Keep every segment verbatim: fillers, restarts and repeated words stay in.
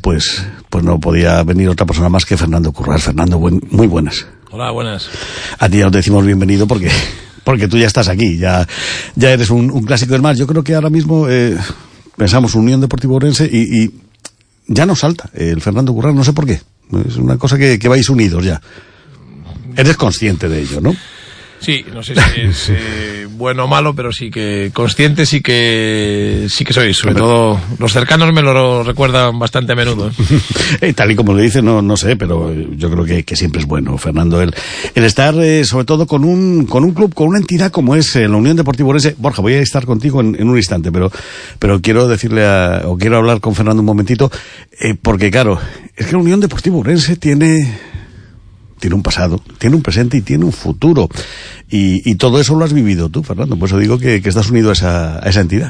pues pues no podía venir otra persona más que Fernando Currás. Fernando, buen, muy buenas. Hola, buenas. A ti ya os decimos bienvenido porque porque tú ya estás aquí, ya ya eres un, un clásico. Es más, yo creo que ahora mismo eh, pensamos Unión Deportiva Ourense y, y ya nos salta el Fernando Currás, no sé por qué. Es una cosa que, que vais unidos ya. Eres consciente de ello, ¿no? Sí, no sé si es eh, bueno o malo, pero sí que consciente sí que sí que soy. Sobre todo los cercanos me lo recuerdan bastante a menudo. ¿eh? Tal y como le dice, no no sé, pero yo creo que, que siempre es bueno, Fernando, el, el estar eh, sobre todo con un con un club, con una entidad como es eh, la Unión Deportiva Ourense. Borja, voy a estar contigo en, en un instante, pero pero quiero decirle a, o quiero hablar con Fernando un momentito, eh, porque claro, es que la Unión Deportiva Ourense tiene... tiene un pasado, tiene un presente y tiene un futuro. Y, y todo eso lo has vivido tú, Fernando. Por eso digo que, que estás unido a esa, a esa entidad.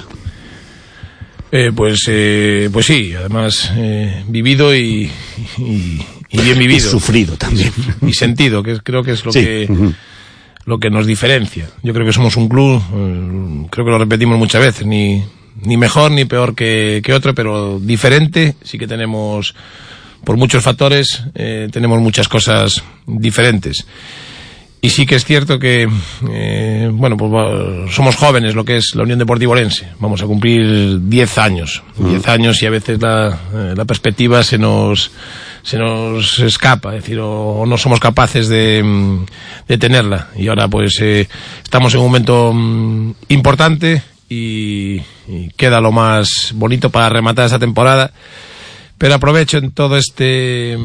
Eh, pues eh, pues sí, además eh, vivido y, y, y bien vivido. Y sufrido también. Y, y sentido, que creo que es lo sí. que uh-huh. lo que nos diferencia. Yo creo que somos un club, eh, creo que lo repetimos muchas veces, ni, ni mejor ni peor que, que otro, pero diferente. Sí que tenemos... por muchos factores, eh, tenemos muchas cosas diferentes. Y sí que es cierto que, eh, bueno, pues somos jóvenes, lo que es la Unión Deportiva Ourense. Vamos a cumplir diez años. diez años y a veces la, eh, la perspectiva se nos, se nos escapa, es decir, o, o no somos capaces de, de tenerla. Y ahora pues eh, estamos en un momento um, importante y, y queda lo más bonito para rematar esta temporada. Pero aprovecho en todo este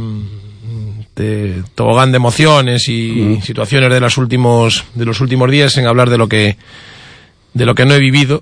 de tobogán de emociones y mm. situaciones de los últimos de los últimos días en hablar de lo que de lo que no he vivido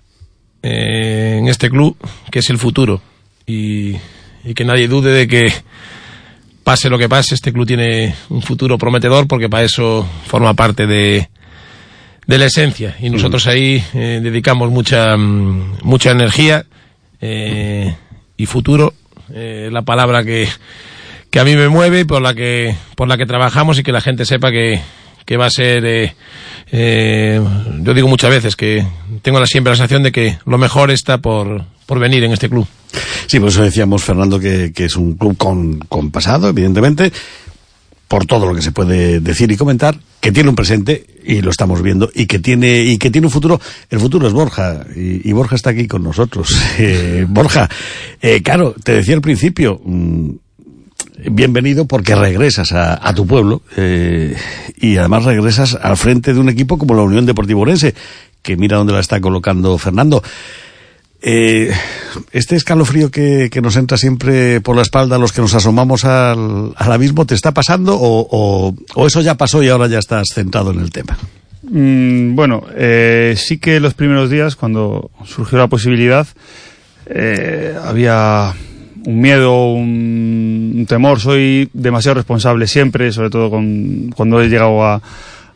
eh, en este club, que es el futuro, y, y que nadie dude de que pase lo que pase, este club tiene un futuro prometedor, porque para eso forma parte de de la esencia, y nosotros ahí eh, dedicamos mucha mucha energía eh, y futuro. Eh, la palabra que, que a mí me mueve y por la que por la que trabajamos, y que la gente sepa que, que va a ser eh, eh, yo digo muchas veces que tengo la, siempre la sensación de que lo mejor está por, por venir en este club. Sí, por eso decíamos, Fernando, que, que es un club con, con pasado, evidentemente, por todo lo que se puede decir y comentar, que tiene un presente, y lo estamos viendo, y que tiene y que tiene un futuro. El futuro es Borja, y, y Borja está aquí con nosotros. Eh, Borja, eh, claro, te decía al principio, mmm, bienvenido porque regresas a, a tu pueblo, eh, y además regresas al frente de un equipo como la Unión Deportiva Ourense, que mira dónde la está colocando Fernando. Eh, este escalofrío que, que nos entra siempre por la espalda a los que nos asomamos al, al abismo, ¿te está pasando o, o, o eso ya pasó y ahora ya estás centrado en el tema? Mm, bueno, eh, sí que los primeros días, cuando surgió la posibilidad, eh, había un miedo, un, un temor. Soy demasiado responsable siempre, sobre todo con, cuando he llegado a,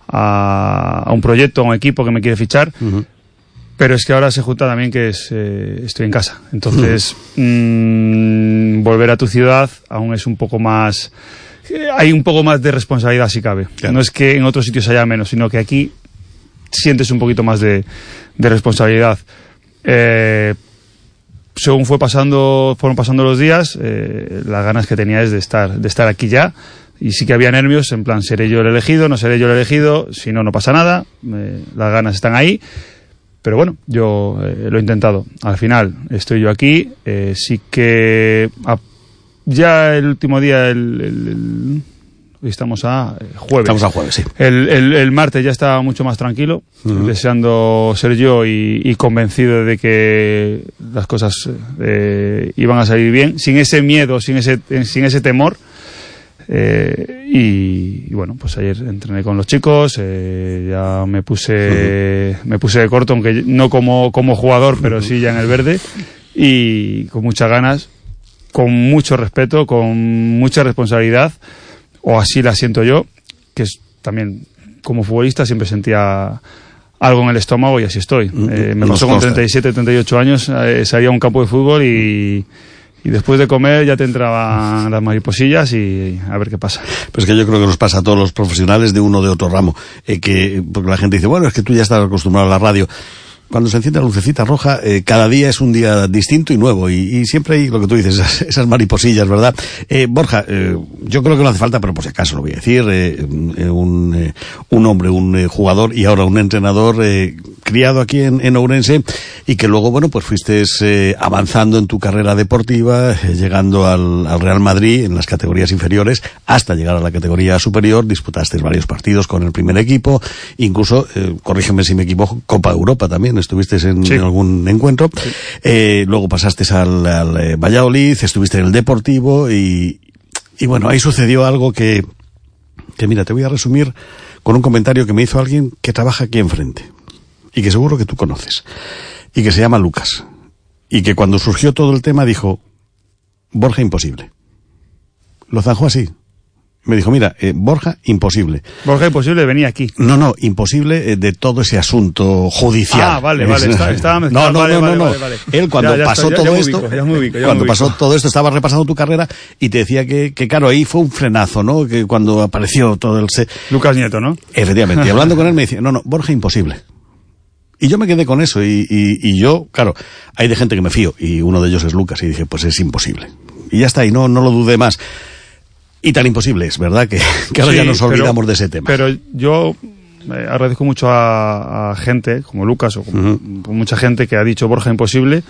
a, a un proyecto, a un equipo que me quiere fichar. Uh-huh. Pero es que ahora se junta también que es, eh, estoy en casa. Entonces, mmm, volver a tu ciudad aún es un poco más... Eh, hay un poco más de responsabilidad, si cabe. Claro. No es que en otros sitios haya menos, sino que aquí sientes un poquito más de, de responsabilidad. Eh, según fue pasando, fueron pasando los días, eh, las ganas que tenía es de estar, de estar aquí ya. Y sí que había nervios, en plan, ¿seré yo el elegido? ¿No seré yo el elegido? Si no, no pasa nada. Eh, las ganas están ahí. Pero bueno, yo eh, lo he intentado. Al final estoy yo aquí. Eh, sí que a, ya el último día, el, el, el, hoy estamos a eh, jueves. Estamos a jueves, sí. El, el, el martes ya estaba mucho más tranquilo, uh-huh. deseando ser yo y, y convencido de que las cosas eh, iban a salir bien, sin ese miedo, sin ese, sin ese temor. Eh, y, y bueno, pues ayer entrené con los chicos, eh, ya me puse uh-huh. me puse de corto, aunque no como, como jugador, pero sí ya en el verde, y con muchas ganas, con mucho respeto, con mucha responsabilidad, o así la siento yo, que es también como futbolista siempre sentía algo en el estómago, y así estoy. Uh-huh. Eh, me pasó con treinta y siete, treinta y ocho años, eh, salía a un campo de fútbol y Y después de comer ya te entraban las mariposillas y a ver qué pasa. Pues que yo creo que nos pasa a todos los profesionales de uno o de otro ramo. Eh, que, porque la gente dice, bueno, es que tú ya estás acostumbrado a la radio. cuando se enciende la lucecita roja, eh, cada día es un día distinto y nuevo, y, y siempre hay lo que tú dices, esas, esas mariposillas, ¿verdad? Eh, Borja, eh, yo creo que no hace falta, pero por si acaso lo voy a decir, eh, un, eh, un hombre, un eh, jugador y ahora un entrenador eh, criado aquí en, en Ourense, y que luego, bueno, pues fuiste eh, avanzando en tu carrera deportiva, eh, llegando al, al Real Madrid en las categorías inferiores, hasta llegar a la categoría superior, disputaste varios partidos con el primer equipo, incluso, eh, corrígeme si me equivoco, Copa Europa también, estuviste en, sí. en algún encuentro, sí. eh, luego pasaste al, al eh, Valladolid, estuviste en el Deportivo, y, y bueno, ahí sucedió algo que, que mira, te voy a resumir con un comentario que me hizo alguien que trabaja aquí enfrente, y que seguro que tú conoces, y que se llama Lucas, y que cuando surgió todo el tema dijo, Borja, imposible. Lo zanjó así. Me dijo, mira, eh, Borja, imposible. Borja, imposible, venía aquí. No, no, imposible eh, de todo ese asunto judicial. Ah, vale, vale, está, estaba mezclado. No, no, vale, no, vale, no, vale, vale. Él cuando ya, ya pasó está, todo ya, ya esto, ubico, ya me ubico, ya cuando me pasó ubico. todo esto, estaba repasando tu carrera y te decía que, que claro, ahí fue un frenazo, ¿no? Que cuando apareció todo el... Se... Lucas Nieto, ¿no? Efectivamente, y hablando con él me decía, no, no, Borja, imposible. Y yo me quedé con eso, y, y, y yo, claro, hay de gente que me fío, y uno de ellos es Lucas, y dije, pues es imposible. Y ya está, y no, no lo dudé más. Y tan imposible es, ¿verdad? Que, que ahora sí, ya nos olvidamos pero, de ese tema. Pero yo eh, agradezco mucho a, a gente como Lucas o como uh-huh. mucha gente que ha dicho Borja, imposible,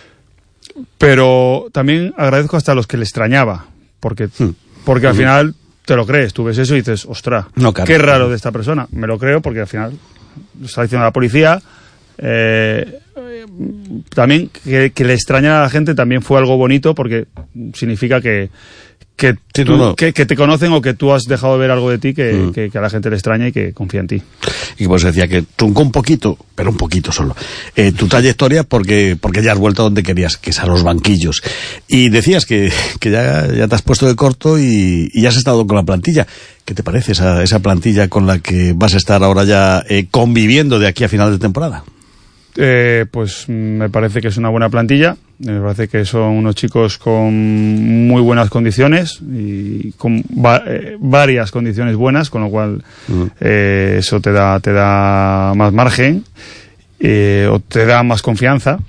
pero también agradezco hasta a los que le extrañaba, porque, uh-huh. porque al uh-huh. final te lo crees, tú ves eso y dices, ostras, no, claro, qué raro de esta persona. Me lo creo porque al final lo está diciendo la policía. Eh, también que, que le extraña a la gente también fue algo bonito, porque significa que que, sí, tú, no, no. que, que te conocen o que tú has dejado de ver algo de ti que, mm. que, que a la gente le extraña y que confía en ti. Y pues decía que truncó un poquito, pero un poquito solo, eh, tu trayectoria porque porque ya has vuelto a donde querías, que es a los banquillos. Y decías que, que ya, ya te has puesto de corto y, y ya has estado con la plantilla. ¿Qué te parece esa, esa plantilla con la que vas a estar ahora ya eh, conviviendo de aquí a final de temporada? Eh, pues me parece que es una buena plantilla, me parece que son unos chicos con muy buenas condiciones y con va eh, varias condiciones buenas, con lo cual uh-huh. eh, eso te da te da más margen eh, o te da más confianza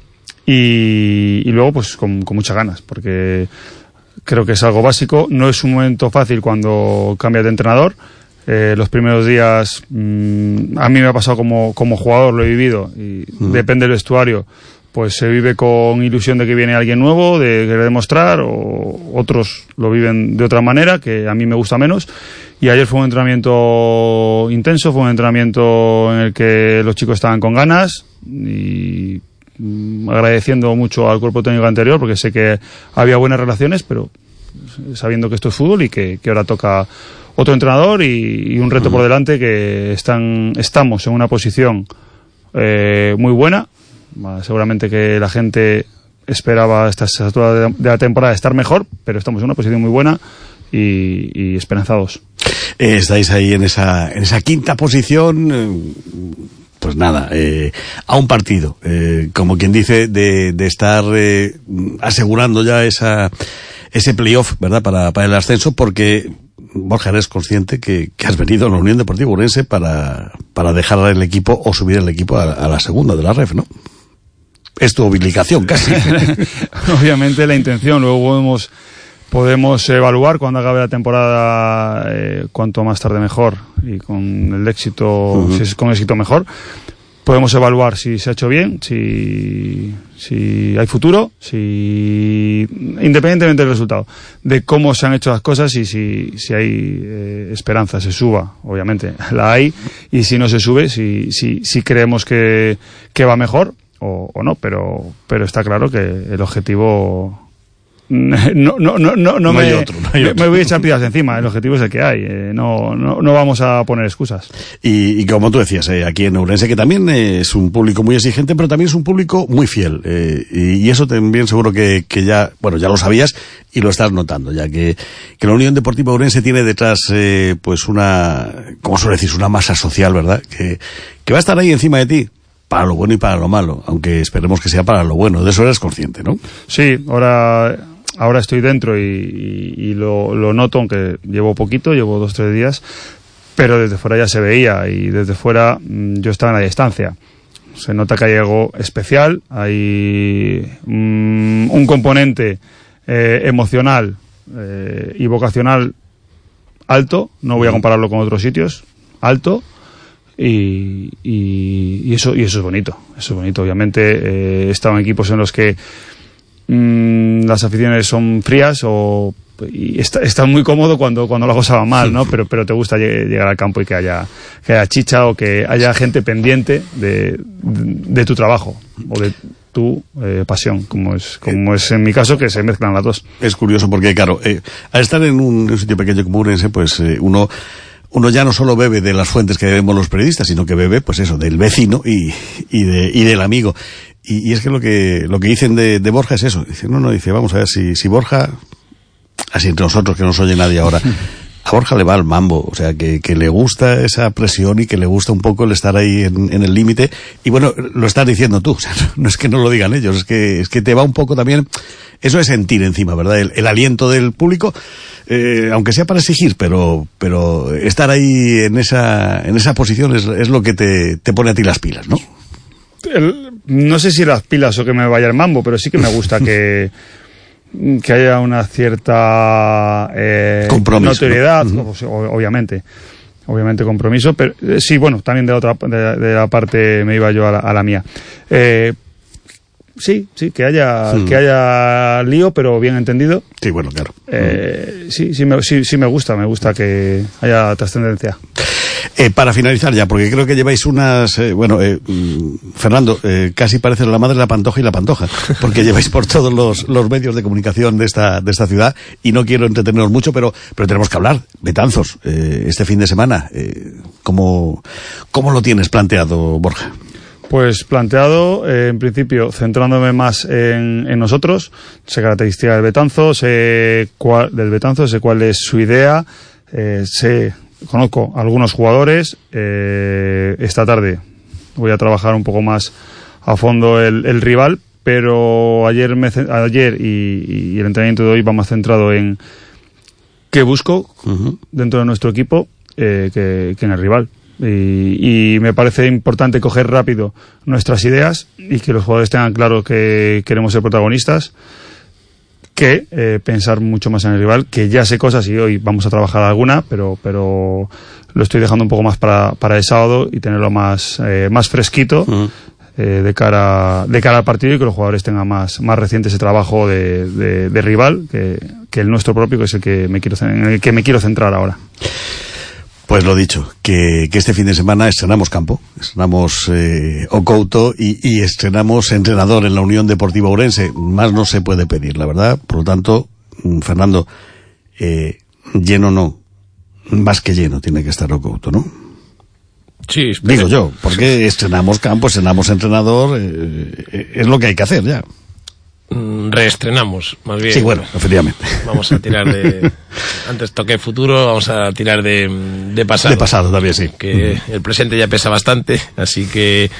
y, y luego pues con, con muchas ganas, porque creo que es algo básico. No es un momento fácil cuando cambias de entrenador. Eh, los primeros días mmm, a mí me ha pasado como, como jugador, lo he vivido y uh-huh. depende del vestuario, pues se vive con ilusión de que viene alguien nuevo, de querer demostrar, o otros lo viven de otra manera, que a mí me gusta menos. Y ayer fue un entrenamiento intenso, fue un entrenamiento en el que los chicos estaban con ganas y mmm, agradeciendo mucho al cuerpo técnico anterior, porque sé que había buenas relaciones, pero sabiendo que esto es fútbol y que, que ahora toca otro entrenador y, y un reto uh-huh. por delante, que están estamos en una posición eh, muy buena. Seguramente que la gente esperaba a estas alturas de la temporada estar mejor, pero estamos en una posición muy buena y, y esperanzados. Eh, estáis ahí en esa en esa quinta posición, eh, pues nada, eh, a un partido, eh, como quien dice, de, de estar eh, asegurando ya esa ese playoff, ¿verdad?, para, para el ascenso, porque Borja, eres consciente que, que has venido a la Unión Deportiva Ourense para, para dejar el equipo o subir el equipo a, a la segunda de la R E F, ¿no? Es tu obligación, casi. Obviamente la intención, luego podemos, podemos evaluar cuando acabe la temporada, eh, cuanto más tarde mejor, y con el éxito, uh-huh. si es con éxito mejor. Podemos evaluar si se ha hecho bien, si, si hay futuro, si independientemente del resultado, de cómo se han hecho las cosas y si, si hay eh, esperanza, se suba, obviamente la hay, y si no se sube, si, si, si creemos que, que va mejor o, o no, pero, pero está claro que el objetivo... No, no, no, no, no, no me, otro, no me, me voy a echar piedras encima. El objetivo es el que hay. Eh, no, no, no vamos a poner excusas. Y, y como tú decías, eh, aquí en Ourense, que también eh, es un público muy exigente, pero también es un público muy fiel. Eh, y, y eso también seguro que, que ya, bueno, ya lo sabías y lo estás notando, ya que, que la Unión Deportiva Ourense tiene detrás, eh, pues una, como suele decir, una masa social, ¿verdad? Que, que va a estar ahí encima de ti, para lo bueno y para lo malo, aunque esperemos que sea para lo bueno. De eso eres consciente, ¿no? Sí, ahora... Ahora estoy dentro y, y, y lo, lo noto, aunque llevo poquito, llevo dos o tres días, pero desde fuera ya se veía y desde fuera yo estaba en la distancia. se nota que hay algo especial, hay mm, un componente eh, emocional eh, y vocacional alto, no voy a compararlo con otros sitios, alto, y, y, y eso y eso es bonito, eso es bonito. Obviamente eh, he estado en equipos en los que mmm, las aficiones son frías o y está, está muy cómodo cuando, cuando la cosa va mal, ¿no? Pero, pero te gusta llegar al campo y que haya, que haya chicha o que haya gente pendiente de, de, de tu trabajo o de tu eh, pasión, como es como es en mi caso, que se mezclan las dos. Es curioso porque, claro, eh, al estar en un, en un sitio pequeño como Ourense, pues eh, uno uno ya no solo bebe de las fuentes que bebemos los periodistas, sino que bebe, pues eso, del vecino y, y, de, y del amigo. Y, y es que lo que lo que dicen de, de Borja es eso. Dice, no, no, dice, vamos a ver, si, si Borja... Así entre nosotros, que no nos oye nadie ahora, a Borja le va el mambo, o sea, que, que le gusta esa presión y que le gusta un poco el estar ahí en, en el límite. Y bueno, lo estás diciendo tú, o sea, no es que no lo digan ellos, es que, es que te va un poco también, eso es sentir encima, ¿verdad? El, el aliento del público, eh, aunque sea para exigir, pero, pero estar ahí en esa, en esa posición es, es lo que te, te pone a ti las pilas, ¿no? El, no sé si las pilas o que me vaya el mambo, pero sí que me gusta que... que haya una cierta eh, compromiso, notoriedad, ¿no? Uh-huh. obviamente obviamente compromiso, pero eh, sí, bueno, también de la otra de, de la parte me iba yo a la, a la mía. Eh, sí, sí, que haya hmm. que haya lío, pero bien entendido. Sí, bueno, claro. Eh, hmm. Sí, sí me, sí, sí me gusta, me gusta que haya trascendencia. Eh, para finalizar ya, porque creo que lleváis unas... Eh, bueno, eh, Fernando, eh, casi parece la madre de la Pantoja y la Pantoja, porque lleváis por todos los, los medios de comunicación de esta de esta ciudad, y no quiero entreteneros mucho, pero pero tenemos que hablar. Betanzos, eh, este fin de semana, eh, ¿cómo, ¿cómo lo tienes planteado, Borja? Pues planteado, eh, en principio, centrándome más en, en nosotros, sé características del Betanzos, sé cuál, del Betanzos, sé cuál es su idea, eh, sé... Conozco a algunos jugadores. Eh, esta tarde voy a trabajar un poco más a fondo el, el rival, pero ayer me, ayer y, y el entrenamiento de hoy va más centrado en qué busco uh-huh. dentro de nuestro equipo eh, que, que en el rival. Y, y me parece importante coger rápido nuestras ideas y que los jugadores tengan claro que queremos ser protagonistas, que eh, pensar mucho más en el rival, que ya sé cosas y hoy vamos a trabajar alguna, pero pero lo estoy dejando un poco más para, para el sábado y tenerlo más eh, más fresquito uh-huh. eh, de cara de cara al partido, y que los jugadores tengan más más reciente ese trabajo de, de, de rival que, que el nuestro propio, que es el que me quiero en el que me quiero centrar ahora. Pues lo dicho, que, que este fin de semana estrenamos campo, estrenamos eh, Ocouto y, y estrenamos entrenador en la Unión Deportiva Ourense. Más no se puede pedir, la verdad. Por lo tanto, Fernando, eh, lleno no, más que lleno tiene que estar Ocouto, ¿no? Sí, digo yo, porque estrenamos campo, estrenamos entrenador, eh, es lo que hay que hacer ya. Reestrenamos, más bien. Sí, bueno, efectivamente. Vamos a tirar de... Antes toqué futuro, vamos a tirar de, de pasado. De pasado también, sí. Que uh-huh. el presente ya pesa bastante, así que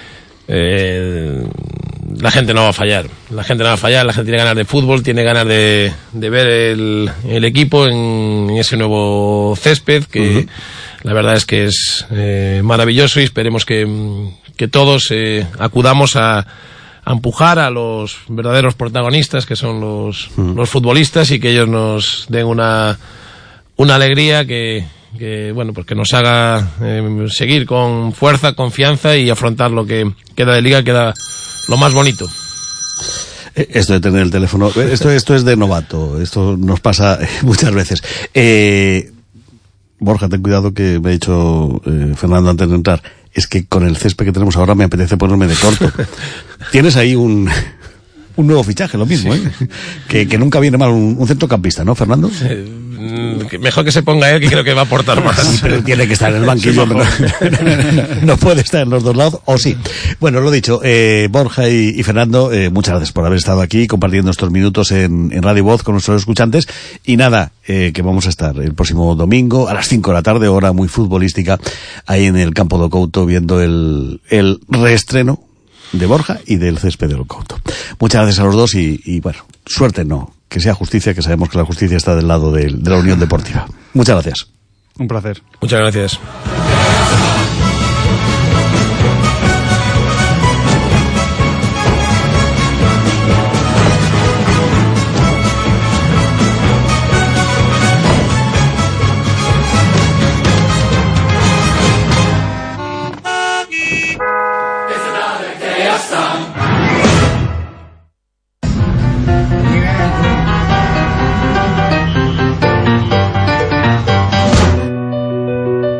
eh, la gente no va a fallar. La gente no va a fallar, la gente tiene ganas de fútbol, tiene ganas de, de ver el, el equipo en, en ese nuevo césped, que uh-huh. la verdad es que es eh, maravilloso, y esperemos que, que todos eh, acudamos a a empujar a los verdaderos protagonistas, que son los, mm. los futbolistas, y que ellos nos den una, una alegría que, que, bueno, pues que nos haga eh, seguir con fuerza, confianza y afrontar lo que queda de liga, queda lo más bonito. Esto de tener el teléfono, esto, esto es de novato, esto nos pasa muchas veces. Eh, Borja, ten cuidado, que me ha dicho eh, Fernando antes de entrar, es que con el césped que tenemos ahora me apetece ponerme de corto. Tienes ahí un, un nuevo fichaje, lo mismo, ¿eh? Que, que nunca viene mal un, un centrocampista, ¿no, Fernando? Eh, mejor que se ponga él, que creo que va a aportar más. Pero tiene que estar en el banquillo, sí, no, no puede estar en los dos lados, o sí. Bueno, lo dicho, eh, Borja y, y Fernando, eh, muchas gracias por haber estado aquí compartiendo estos minutos en, en Radio Voz con nuestros escuchantes. Y nada, eh, que vamos a estar el próximo domingo a las cinco de la tarde, hora muy futbolística, ahí en el campo de Ocouto, viendo el, el reestreno de Borja y del césped de Ocouto. Muchas gracias a los dos y, y bueno, suerte no, que sea justicia, que sabemos que la justicia está del lado de, de la Unión Deportiva. Muchas gracias. Un placer. Muchas gracias.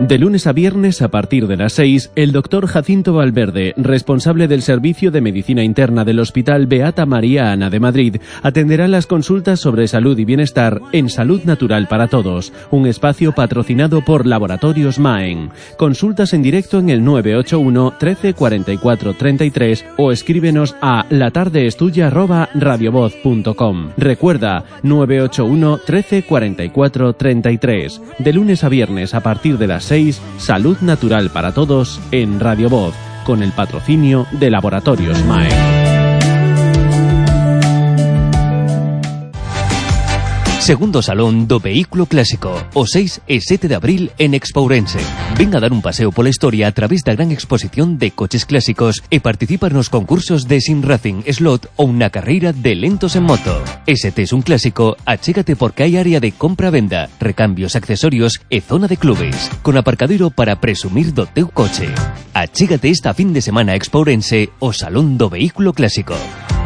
De lunes a viernes, a partir de las seis, el doctor Jacinto Valverde, responsable del Servicio de Medicina Interna del Hospital Beata María Ana de Madrid, atenderá las consultas sobre salud y bienestar en Salud Natural para Todos, un espacio patrocinado por Laboratorios Maen. Consultas en directo en el nueve ocho uno, trece, cuarenta y cuatro, treinta y tres o escríbenos a latardeestuya arroba radiovoz punto com. Recuerda, nueve ocho uno, trece, cuarenta y cuatro, treinta y tres. De lunes a viernes, a partir de las seis, Salud Natural para Todos en Radio Voz, con el patrocinio de Laboratorios Maen. Segundo Salón do Vehículo Clásico, o seis e sete de abril en Expo Ourense. Ven a dar un paseo pola historia a través da gran exposición de coches clásicos e participa nos concursos de Sim Racing, Slot ou na carreira de lentos en moto. E se tes un clásico, achégate porque hai área de compra-venda, recambios, accesorios e zona de clubes, con aparcadoiro para presumir do teu coche. Achégate esta fin de semana a Expo Ourense, o Salón do Vehículo Clásico.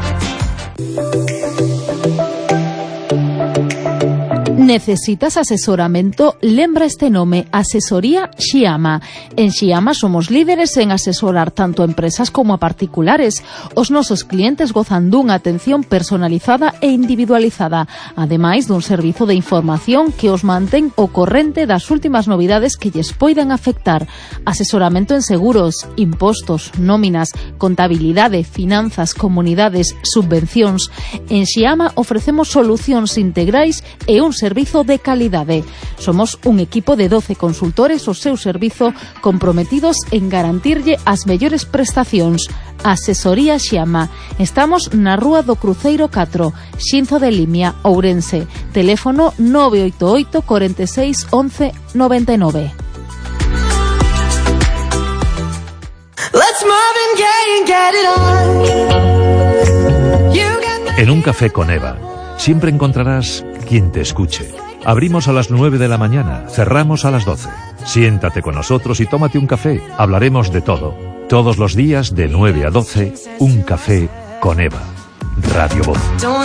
¿Necesitas asesoramento? Lembra este nome, Asesoría Xiama. En Xiama somos líderes en asesorar tanto a empresas como a particulares. Os nosos clientes gozan dunha atención personalizada e individualizada, ademais dun servizo de información que os mantén ao corrente das últimas novidades que lles poidan afectar. Asesoramento en seguros, impostos, nóminas, contabilidade, finanzas, comunidades, subvencións. En Xiama ofrecemos solucións integrais e un servizo de calidade. Somos un equipo de doce consultores ao seu servizo comprometidos en garantirlle as mellores prestacións. Asesoría Xiama. Estamos na Rúa do Cruceiro catro, Xinzo de Limia, Ourense. Teléfono nove oito oito, cuarenta y seis, once, noventa y nueve. En un café con Eva, siempre encontrarás quien te escuche. Abrimos a las nueve de la mañana, cerramos a las doce. Siéntate con nosotros y tómate un café. Hablaremos de todo. Todos los días de nueve a doce, un café con Eva. Radio Voz.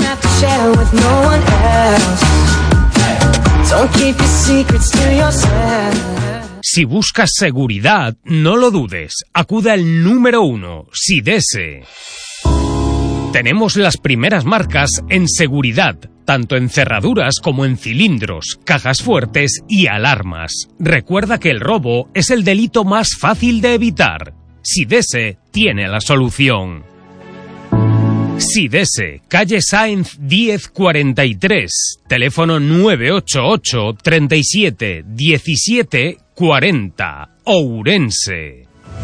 Si buscas seguridad, no lo dudes. Acude al número uno, Sidese. Tenemos las primeras marcas en seguridad, tanto en cerraduras como en cilindros, cajas fuertes y alarmas. Recuerda que el robo es el delito más fácil de evitar. Sidese tiene la solución. Sidese, calle Sáenz diez cuarenta y tres, teléfono nueve ocho ocho, treinta y siete, diecisiete, cuarenta, Ourense.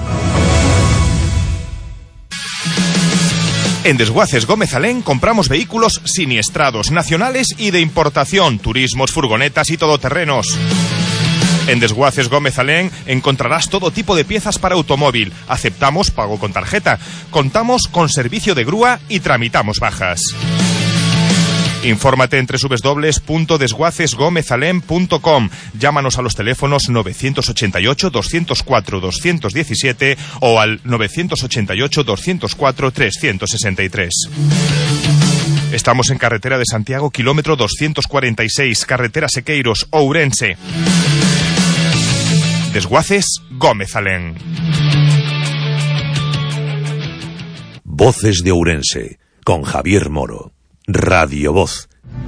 En Desguaces Gómez Alén compramos vehículos siniestrados, nacionales y de importación, turismos, furgonetas y todoterrenos. En Desguaces Gómez Alén encontrarás todo tipo de piezas para automóvil. Aceptamos pago con tarjeta. Contamos con servicio de grúa y tramitamos bajas. Infórmate en doble u doble u doble u punto desguaces gómez alén punto com. Llámanos a los teléfonos nueve ocho ocho, dos cero cuatro, dos uno siete o al nueve ocho ocho, dos cero cuatro, tres seis tres. Estamos en carretera de Santiago, kilómetro doscientos cuarenta y seis, carretera Sequeiros, Ourense. Desguaces Gómez Alén. Voces de Ourense, con Javier Moro. Radio Voz.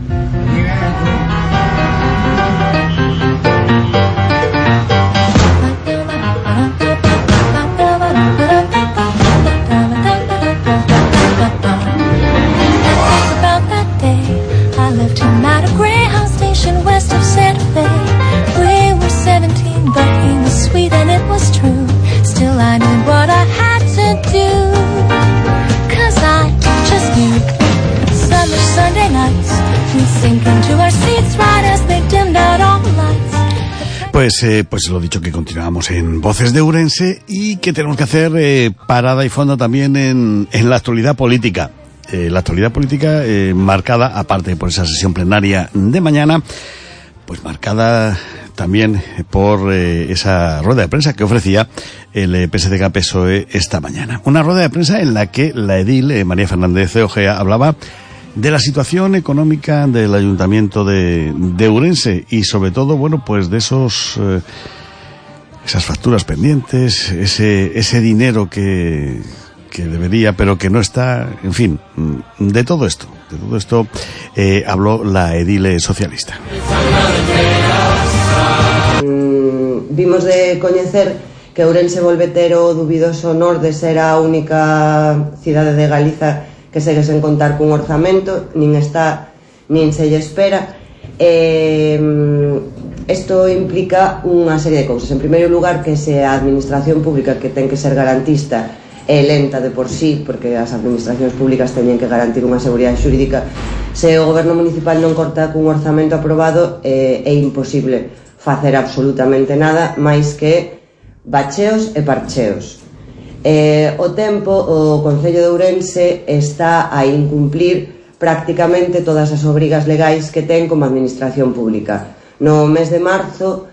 Pues, eh, pues lo dicho, que continuamos en Voces de Ourense y que tenemos que hacer eh, parada y fondo también en, en la actualidad política. Eh, la actualidad política eh, marcada, aparte por esa sesión plenaria de mañana, pues marcada también por eh, esa rueda de prensa que ofrecía el eh, P S D G P S O E esta mañana. Una rueda de prensa en la que la edil eh, María Fernández de Ojea hablaba de la situación económica del Ayuntamiento de, de Ourense y sobre todo, bueno, pues de esos eh, esas facturas pendientes, ese, ese dinero que, que debería, pero que no está, en fin, de todo esto, de todo esto eh, habló la edile socialista. Mm, vimos de coñecer que Ourense volve ter o dubidoso honor de ser a única cidade de Galiza que segue sen contar cun orzamento, nin está, nin se lle espera. Eh, isto implica unha serie de cousas. En primeiro lugar, que se a administración pública, que ten que ser garantista, é lenta de por sí, porque as administracións públicas teñen que garantir unha seguridade xurídica, se o goberno municipal non corta cun orzamento aprobado, eh, é imposible facer absolutamente nada máis que bacheos e parcheos. Eh, o tempo, o Concello de Ourense está a incumplir prácticamente todas as obrigas legais que ten como administración pública. No mes de marzo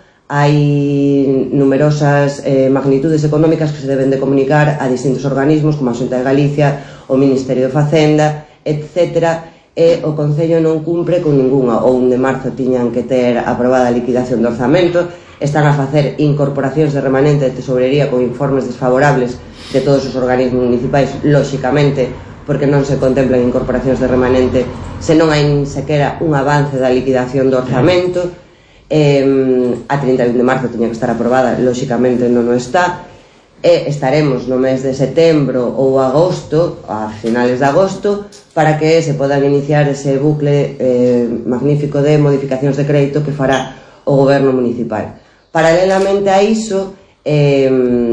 hai numerosas eh, magnitudes económicas que se deben de comunicar a distintos organismos como a Xunta de Galicia, o Ministerio de Facenda, etcétera, e o Concello non cumpre con ninguna. O un de marzo tiñan que ter aprobada a liquidación do orzamento, están a facer incorporacións de remanente de tesorería con informes desfavorables de todos os organismos municipais, lóxicamente, porque non se contemplan incorporacións de remanente se non hai nin sequera un avance da liquidación do orzamento. Eh, a trinta e un de marzo tiña que estar aprobada, lóxicamente non o está, e estaremos no mes de setembro ou agosto, a finales de agosto, para que se podan iniciar ese bucle eh, magnífico de modificacións de crédito que fará o goberno municipal. Paralelamente a iso, eh,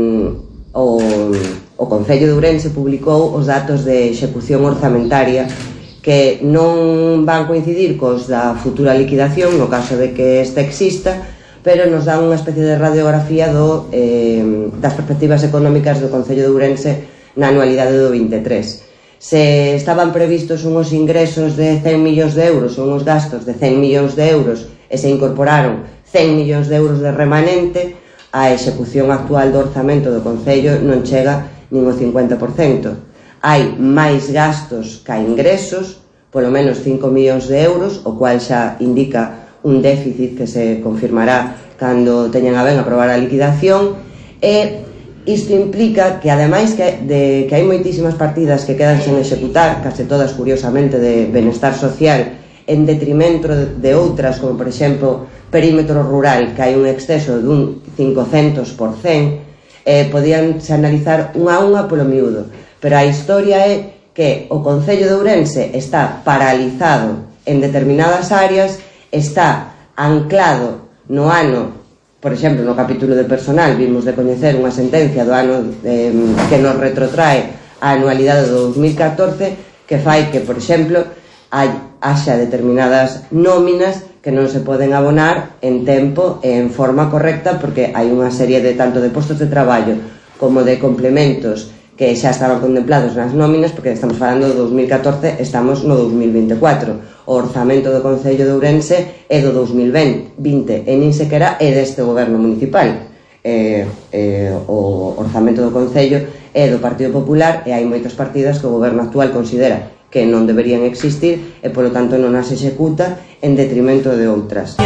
o, o Concello de Ourense publicou os datos de execución orzamentaria que non van coincidir cos da futura liquidación, no caso de que esta exista, pero nos dan unha especie de radiografía do, eh, das perspectivas económicas do Concello de Ourense na anualidade do vinte e tres. Se estaban previstos unhos ingresos de cen millóns de euros ou unhos gastos de cen millóns de euros e se incorporaron cen millóns de euros de remanente, a execución actual do orzamento do Concello non chega nin o cincuenta por cento. Hai máis gastos que ingresos, polo menos cinco millóns de euros, o cual xa indica un déficit que se confirmará cando teñan a ben aprobar a liquidación, e isto implica que, ademais que, de, que hai moitísimas partidas que quedan sen executar, case todas curiosamente de benestar social, en detrimento de outras, como por exemplo perímetro rural, que hai un exceso dun cincocentos por cento, eh, podíanse analizar unha a unha polo miúdo. Pero a historia é que o Concello de Ourense está paralizado en determinadas áreas, está anclado no ano, por exemplo, no capítulo de personal, vimos de coñecer unha sentencia do ano eh, que nos retrotrae a anualidade do dos mil catorce, que fai que, por exemplo, hai, haxa determinadas nóminas que non se poden abonar en tempo e en forma correcta, porque hai unha serie de tanto de postos de traballo como de complementos que xa estaban contemplados nas nóminas, porque estamos falando do dos mil catorce, estamos no dos mil vinte e catro. O orzamento do Concello de Ourense é do dos mil vinte e nin sequera é deste goberno municipal. Eh, eh, o orzamento do Concello é do Partido Popular e hai moitas partidas que o goberno actual considera que non deberían existir e, polo tanto, non as executa en detrimento de outras.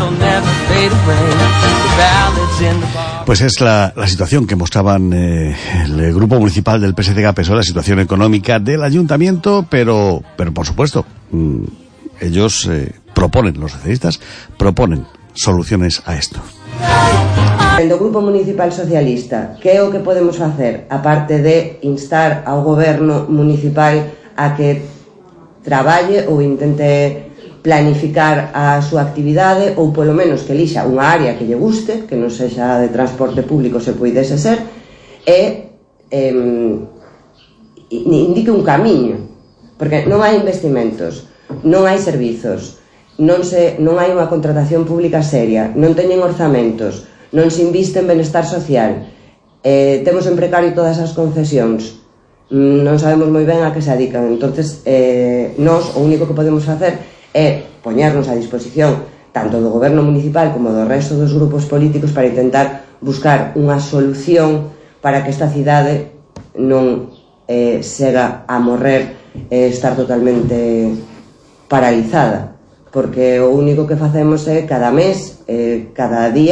Pues es la, la situación que mostraban eh, el grupo municipal del P S C G P S O E, la situación económica del ayuntamiento, pero, pero por supuesto, mmm, ellos eh, proponen, los socialistas, proponen soluciones a esto. El do Grupo Municipal Socialista, que é o que podemos facer, aparte de instar ao goberno municipal a que traballe ou intente planificar a súa actividade, ou polo menos que elixa unha área que lle guste, que non sexa de transporte público se puidese ser, e eh, indique un camiño, porque non hai investimentos, non hai servizos, non, se, non hai unha contratación pública seria, non teñen orzamentos, non se inviste en benestar social, eh, temos en precario todas as concesións, non sabemos moi ben a que se adican. Entonces, eh, nós o único que podemos facer é poñernos a disposición tanto do goberno municipal como do resto dos grupos políticos para intentar buscar unha solución para que esta cidade non eh, sega a morrer e eh, estar totalmente paralizada, porque o único que facemos é cada mes, eh, cada día,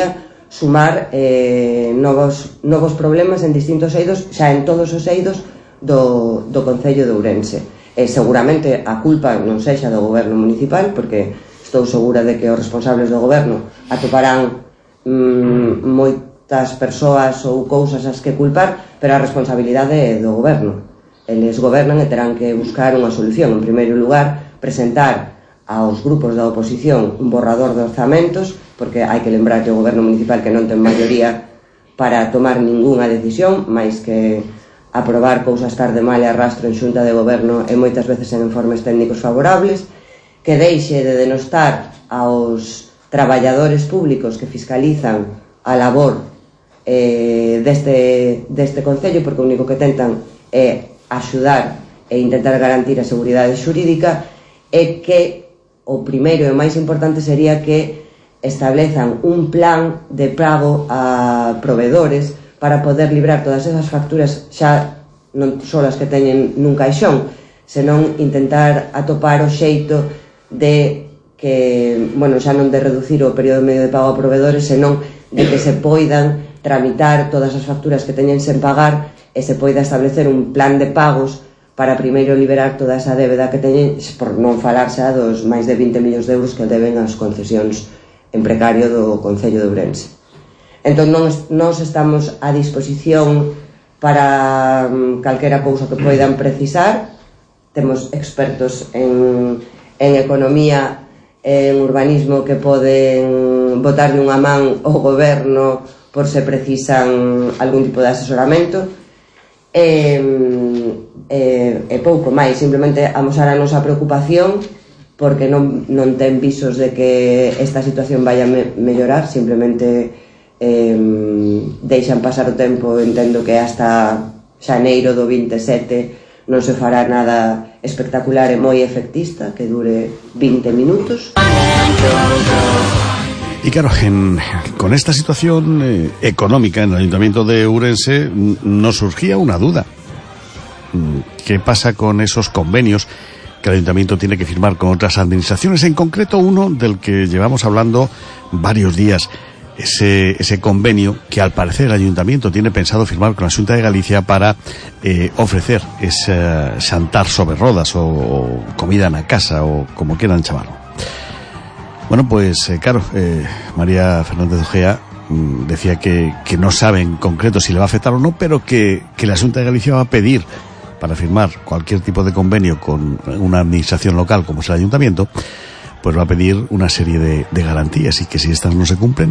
sumar eh, novos, novos problemas en distintos eidos, xa en todos os eidos do, do Concello de Ourense. E seguramente a culpa non sexa do goberno municipal, porque estou segura de que os responsables do goberno atoparán mm, moitas persoas ou cousas as que culpar, pero a responsabilidade é do goberno. Eles gobernan e terán que buscar unha solución. En primeiro lugar, presentar aos grupos da oposición un borrador de orzamentos, porque hai que lembrar que o goberno municipal que non ten maioría para tomar ningunha decisión, máis que aprobar cousas tarde mal e arrastro en xunta de goberno e moitas veces en informes técnicos favorables, que deixe de denostar aos traballadores públicos que fiscalizan a labor eh, deste, deste Concello, porque o único que tentan é axudar e intentar garantir a seguridade xurídica, e que o primeiro e máis importante sería que establezan un plan de pago a proveedores para poder librar todas esas facturas, xa non só as que teñen nun caixón, senón intentar atopar o xeito de que, bueno, xa non de reducir o período medio de pago a proveedores, senón de que se poidan tramitar todas as facturas que teñen sen pagar e se poida establecer un plan de pagos para primeiro liberar toda esa débeda que teñen, por non falar xa dos máis de vinte millóns de euros que deben as concesións en precario do Concello de Ourense. Entón, nos, nos estamos a disposición para um, calquera cousa que poidan precisar. Temos expertos en, en economía, en urbanismo, que poden botarlle unha man ao goberno por se precisan algún tipo de asesoramento. E, e, e pouco máis, simplemente amosar a nosa preocupación porque non, non ten visos de que esta situación vaya a me, mellorar, simplemente eh, deixan pasar o tempo. Entendo que hasta xaneiro do vinte e sete non se fará nada espectacular e moi efectista que dure vinte minutos. Y claro, en, con esta situación eh, económica en el Ayuntamiento de Ourense nos surgía una duda. ¿Qué pasa con esos convenios que el Ayuntamiento tiene que firmar con otras administraciones? En concreto, uno del que llevamos hablando varios días. Ese, ese convenio que al parecer el Ayuntamiento tiene pensado firmar con la Xunta de Galicia para eh, ofrecer ese xantar sobre rodas o, o comida na casa o como quieran chamarlo. Bueno, pues eh, claro, eh, María Fernández Ojea mmm, decía que, que no sabe en concreto si le va a afectar o no, pero que, que la Xunta de Galicia va a pedir para firmar cualquier tipo de convenio con una administración local como es el Ayuntamiento, pues va a pedir una serie de, de garantías y que si estas no se cumplen...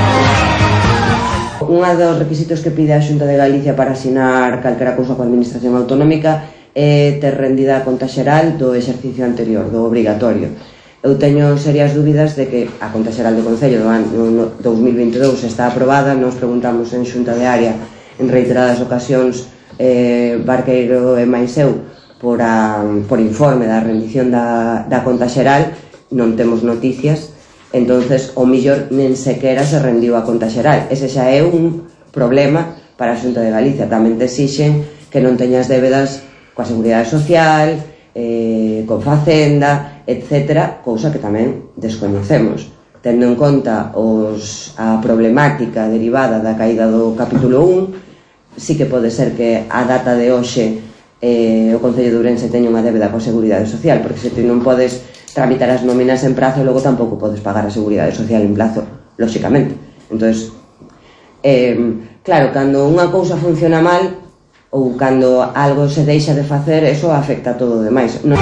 Un dos requisitos que pide a Xunta de Galicia para asinar calquera cousa coa administración autonómica é ter rendida a conta xeral do exercicio anterior, do obrigatorio. Eu teño serias dúbidas de que a conta xeral do Concello do ano dous mil vinte e dous está aprobada. Nos preguntamos en Xunta de Área en reiteradas ocasións, eh, Barqueiro e máis eu, por, a, por informe da rendición da, da conta xeral. Non temos noticias, entonces o millor nen sequera se rendiu a conta xeral. Ese xa é un problema para a Xunta de Galicia. Tamén te exixen que non teñas débedas coa Seguridade Social, eh, con Facenda, etcétera, cousa que tamén descoñecemos. Tendo en conta os, a problemática derivada da caída do capítulo un, sí que pode ser que a data de hoxe eh, o Concello de Ourense teña unha débeda coa Seguridade Social, porque se ti non podes tramitar as nóminas en prazo e logo tampouco podes pagar a Seguridade Social en plazo, lóxicamente. Entonces, eh, claro, cando unha cousa funciona mal ou cando algo se deixa de facer, eso afecta a todo o demais. No...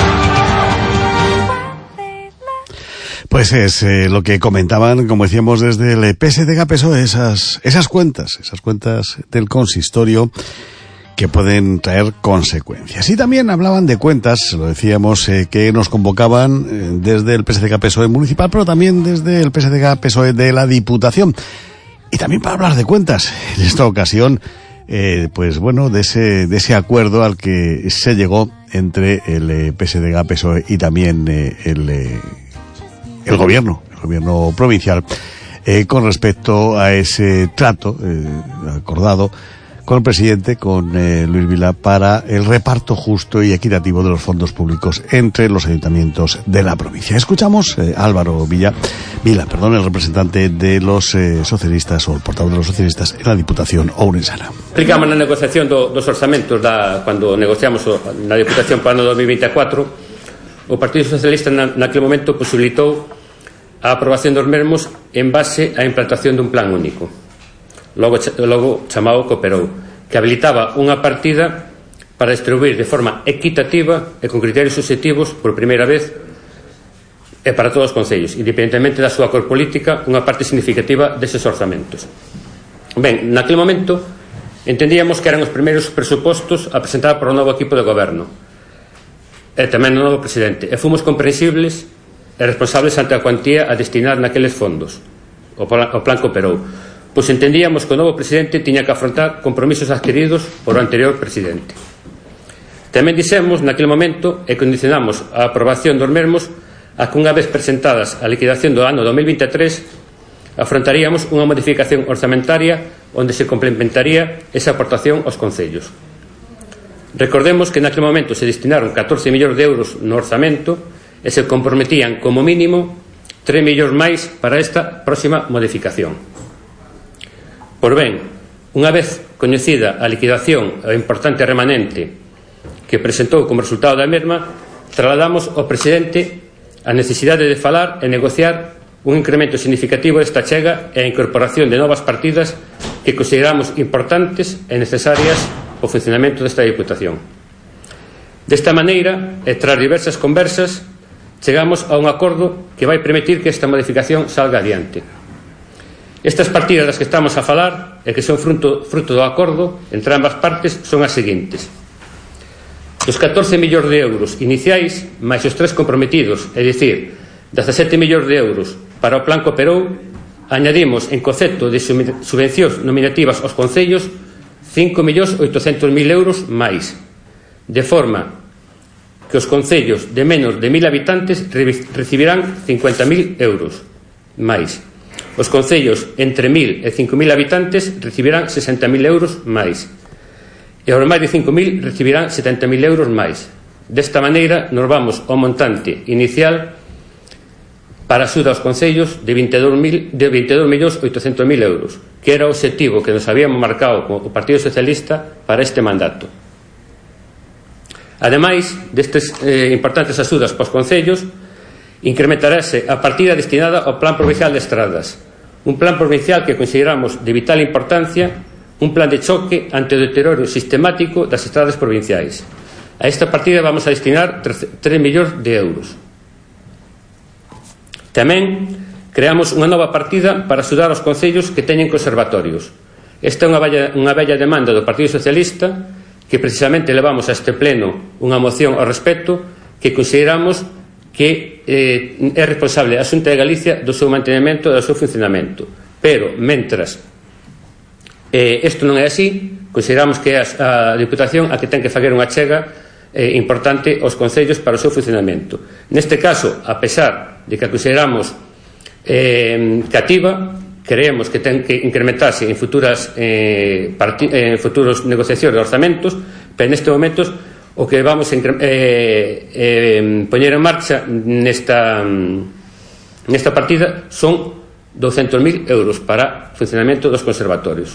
Pues es eh, lo que comentaban, como decíamos, desde el P S D G P S O E, esas, esas cuentas, esas cuentas del consistorio que pueden traer consecuencias. Y también hablaban de cuentas, lo decíamos, eh, que nos convocaban eh, desde el P S D G P S O E municipal, pero también desde el P S D G P S O E de la Diputación. Y también para hablar de cuentas, en esta ocasión, eh, pues bueno, de ese, de ese acuerdo al que se llegó entre el eh, P S D G P S O E y también eh, el, eh, el gobierno, el gobierno provincial, eh, con respecto a ese trato eh, acordado con el presidente, con eh, Luis Vila, para el reparto justo y equitativo de los fondos públicos entre los ayuntamientos de la provincia. Escuchamos eh, a Álvaro Villa, Vila, perdón, el representante de los eh, socialistas o el portavoz de los socialistas en la Diputación ourensana. Explicamos na negociación do, dos orzamentos da, cando negociamos o, na Diputación para o ano dos mil vinte e catro, o Partido Socialista na, naquele momento posibilitou a aprobación dos mesmos en base á implantación dun plan único, logo, logo chamado Cooperou, que habilitaba unha partida para distribuir de forma equitativa e con criterios obxectivos por primeira vez e para todos os concellos, independentemente da súa cor política, unha parte significativa deses orzamentos. Ben, naquele momento entendíamos que eran os primeiros presupostos a presentar por o novo equipo de goberno e tamén o novo presidente, e fomos comprensibles e responsables ante a cuantía a destinar naqueles fondos, o plan, o plan Cooperou, pois entendíamos que o novo presidente tiña que afrontar compromisos adquiridos por o anterior presidente. Tamén dixemos naquele momento e condicionamos a aprobación dos mesmos a que unha vez presentadas a liquidación do ano dos mil vinte e tres afrontaríamos unha modificación orzamentaria onde se complementaría esa aportación aos concellos. Recordemos que naquele momento se destinaron catorce millóns de euros no orzamento e se comprometían como mínimo tres millóns máis para esta próxima modificación. Por ben, unha vez coñecida a liquidación e o importante remanente que presentou como resultado da mesma, trasladamos ao presidente a necesidade de falar e negociar un incremento significativo desta chega e a incorporación de novas partidas que consideramos importantes e necesarias ao funcionamento desta Diputación. Desta maneira, e tras diversas conversas, chegamos a un acordo que vai permitir que esta modificación salga adiante. Estas partidas das que estamos a falar e que son fruto, fruto do acordo entre ambas partes son as seguintes: os catorce millóns de euros iniciais máis os tres comprometidos, é dicir, dezasete millóns de euros para o plan Cooperou, añadimos en concepto de subvencións nominativas aos concellos cinco millóns oitocentos mil euros máis, de forma que os concellos de menos de mil habitantes recibirán cincuenta mil euros máis, os concellos entre mil e cinco mil habitantes recibirán sesenta mil euros máis, e aos máis de cinco mil recibirán setenta mil euros máis. Desta maneira nos vamos ao montante inicial para axuda aos concellos de veinte e dous millóns oitocentos mil euros, que era o obxectivo que nos habíamos marcado como Partido Socialista para este mandato. Ademais destes eh, importantes axudas para os concellos, incrementarase a partida destinada ao Plan Provincial de Estradas, un plan provincial que consideramos de vital importancia, un plan de choque ante o deterioro sistemático das estradas provinciais. A esta partida vamos a destinar tres millóns de euros. Tamén creamos unha nova partida para axudar aos concellos que teñen conservatorios. Esta é unha bella, unha bella demanda do Partido Socialista que precisamente levamos a este pleno unha moción ao respecto que consideramos que eh, é responsable a Xunta de Galicia do seu mantenimento e do seu funcionamento. Pero, mentras Eh, isto non é así, consideramos que é a, a Diputación a que ten que facer unha chega eh, importante aos concellos para o seu funcionamento. Neste caso, a pesar de que a consideramos eh, cativa, creemos que ten que incrementarse en futuras eh, parti, eh, futuros negociacións de orzamentos, pero neste momento o que vamos a eh, eh, poñer en marcha nesta, nesta partida son douscentos mil euros para funcionamento dos conservatorios.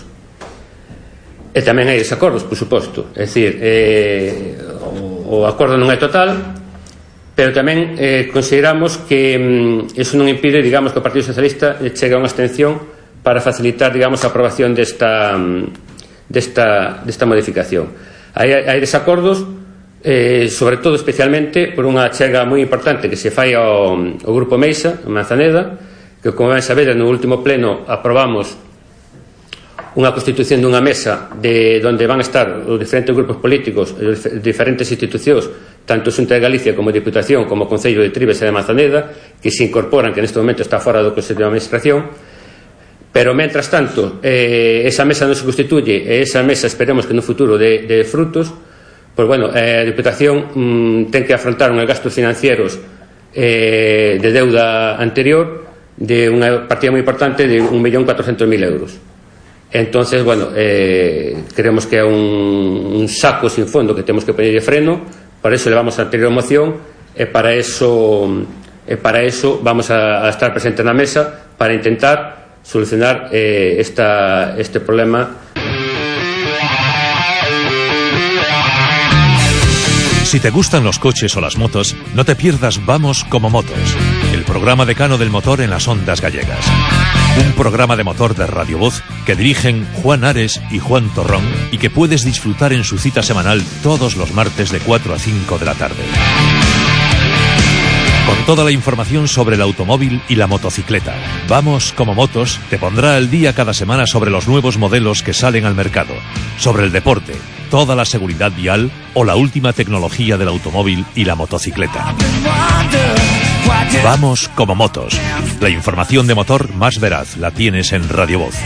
E tamén hai desacordos, por suposto. É dicir, eh, o, o acordo non é total, pero tamén eh, consideramos que mm, eso non impide, digamos, que o Partido Socialista chegue a unha abstención para facilitar, digamos, a aprobación desta, desta, desta modificación. Hai, hai desacordos, eh, sobre todo, especialmente, por unha chega moi importante que se fai ao, ao Grupo Meixa, a Manzaneda, que, como ben sabedes, no último pleno aprobamos unha constitución dunha mesa de onde van a estar os diferentes grupos políticos, os diferentes institucións, tanto Xunta de Galicia como Diputación, como Concello de Trives e de Manzaneda, que se incorporan, que neste momento está fora do Consello de Administración. Pero, mentras tanto, eh, esa mesa non se constituye e esa mesa esperemos que no futuro de, de frutos, pois, bueno, eh, a Diputación mm, ten que afrontar unhos gastos financieros eh, de deuda anterior de unha partida moi importante de un millón cuatrocientos mil euros. Entonces, bueno, eh, creemos que é un, un saco sin fondo que temos que poner de freno, para eso levamos a anterior moción e para eso e para eso vamos a, a estar presentes na mesa para intentar solucionar eh, esta, este problema. Si te gustan los coches o las motos, no te pierdas Vamos como Motos, el programa decano del motor en las ondas gallegas. Un programa de motor de Radio Voz que dirigen Juan Ares y Juan Torrón y que puedes disfrutar en su cita semanal todos los martes de cuatro a cinco de la tarde. Con toda la información sobre el automóvil y la motocicleta. Vamos como Motos te pondrá al día cada semana sobre los nuevos modelos que salen al mercado, sobre el deporte, toda la seguridad vial o la última tecnología del automóvil y la motocicleta. Vamos como Motos. La información de motor más veraz la tienes en Radio Voz.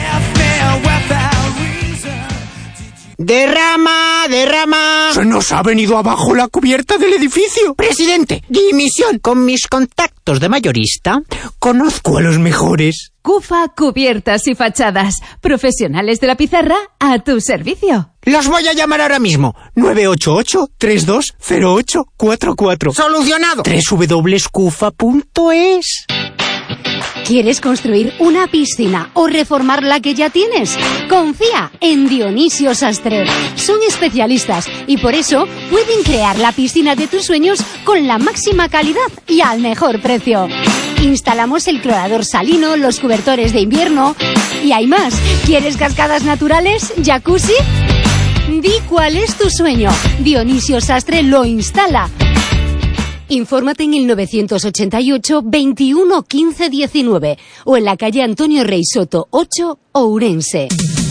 ¡Derrama! ¡Derrama! ¡Se nos ha venido abajo la cubierta del edificio! ¡Presidente! ¡Dimisión! Con mis contactos de mayorista, conozco a los mejores. Cufa Cubiertas y Fachadas. Profesionales de la pizarra a tu servicio. Los voy a llamar ahora mismo. nueve ocho ocho, tres dos cero ocho cuatro cuatro. ¡Solucionado! doble u doble u doble u punto cufa punto es. ¿Quieres construir una piscina o reformar la que ya tienes? Confía en Dionisio Sastre. Son especialistas y por eso pueden crear la piscina de tus sueños con la máxima calidad y al mejor precio. Instalamos el clorador salino, los cobertores de invierno y hay más. ¿Quieres cascadas naturales? ¿Jacuzzi? Di cuál es tu sueño. Dionisio Sastre lo instala. Infórmate en el novecientos ochenta y ocho, veintiuno, quince, diecinueve o en la calle Antonio Rey Soto ocho, Ourense.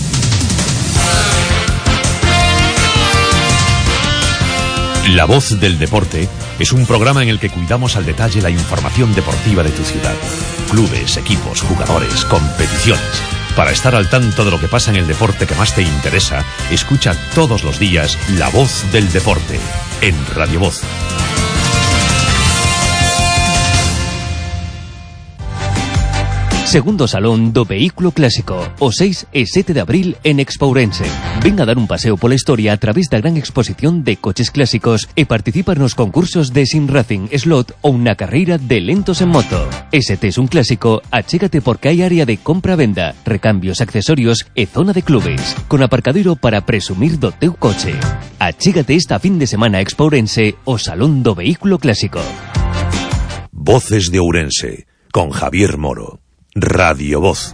La Voz del Deporte es un programa en el que cuidamos al detalle la información deportiva de tu ciudad. Clubes, equipos, jugadores, competiciones. Para estar al tanto de lo que pasa en el deporte que más te interesa, escucha todos los días La Voz del Deporte en Radio Voz. Segundo Salón do Vehículo Clásico, o seis e sete de abril en Expourense. Ven a dar un paseo pola historia a través da gran exposición de coches clásicos e participa nos concursos de Sim Racing, Slot ou na carreira de lentos en moto. E se tes un clásico, achégate porque hai área de compra-venda, recambios, accesorios e zona de clubes, con aparcadoiro para presumir do teu coche. Achégate esta fin de semana a Expourense o Salón do Vehículo Clásico. Voces de Ourense, con Javier Moro. Radio Voz.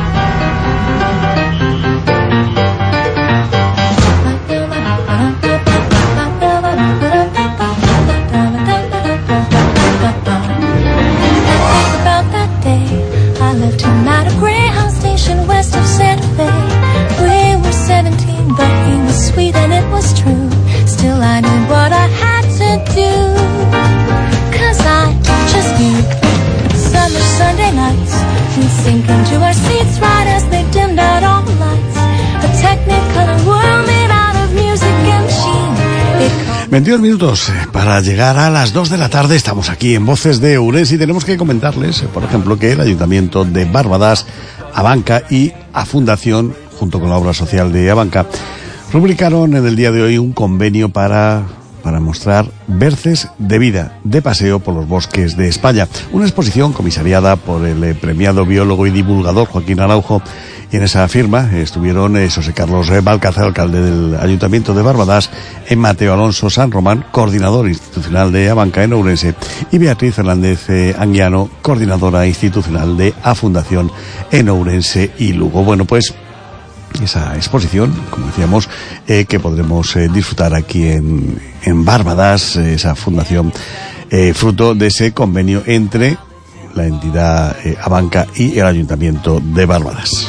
Sink into our seats right as they dimmed out all the lights. A technicolor world made out of music and sheen. veintidós minutos para llegar a las dos de la tarde. Estamos aquí en Voces de Ourense y tenemos que comentarles, por ejemplo, que el Ayuntamiento de Barbadas, Abanca y A Fundación, junto con la obra social de Abanca, rubricaron en el día de hoy un convenio para... para mostrar Berces de vida, de paseo por los bosques de España. Una exposición comisariada por el eh, premiado biólogo y divulgador Joaquín Araujo. Y en esa firma estuvieron eh, José Carlos eh, Balcázar, alcalde del Ayuntamiento de Barbadas, eh, Mateo Alonso San Román, coordinador institucional de Abanca en Ourense, y Beatriz Fernández eh, Anguiano, coordinadora institucional de A Fundación en Ourense y Lugo. Bueno, pues esa exposición, como decíamos, eh, que podremos eh, disfrutar aquí en, en Barbadas, eh, esa fundación, eh, fruto de ese convenio entre la entidad eh, Abanca y el Ayuntamiento de Barbadas.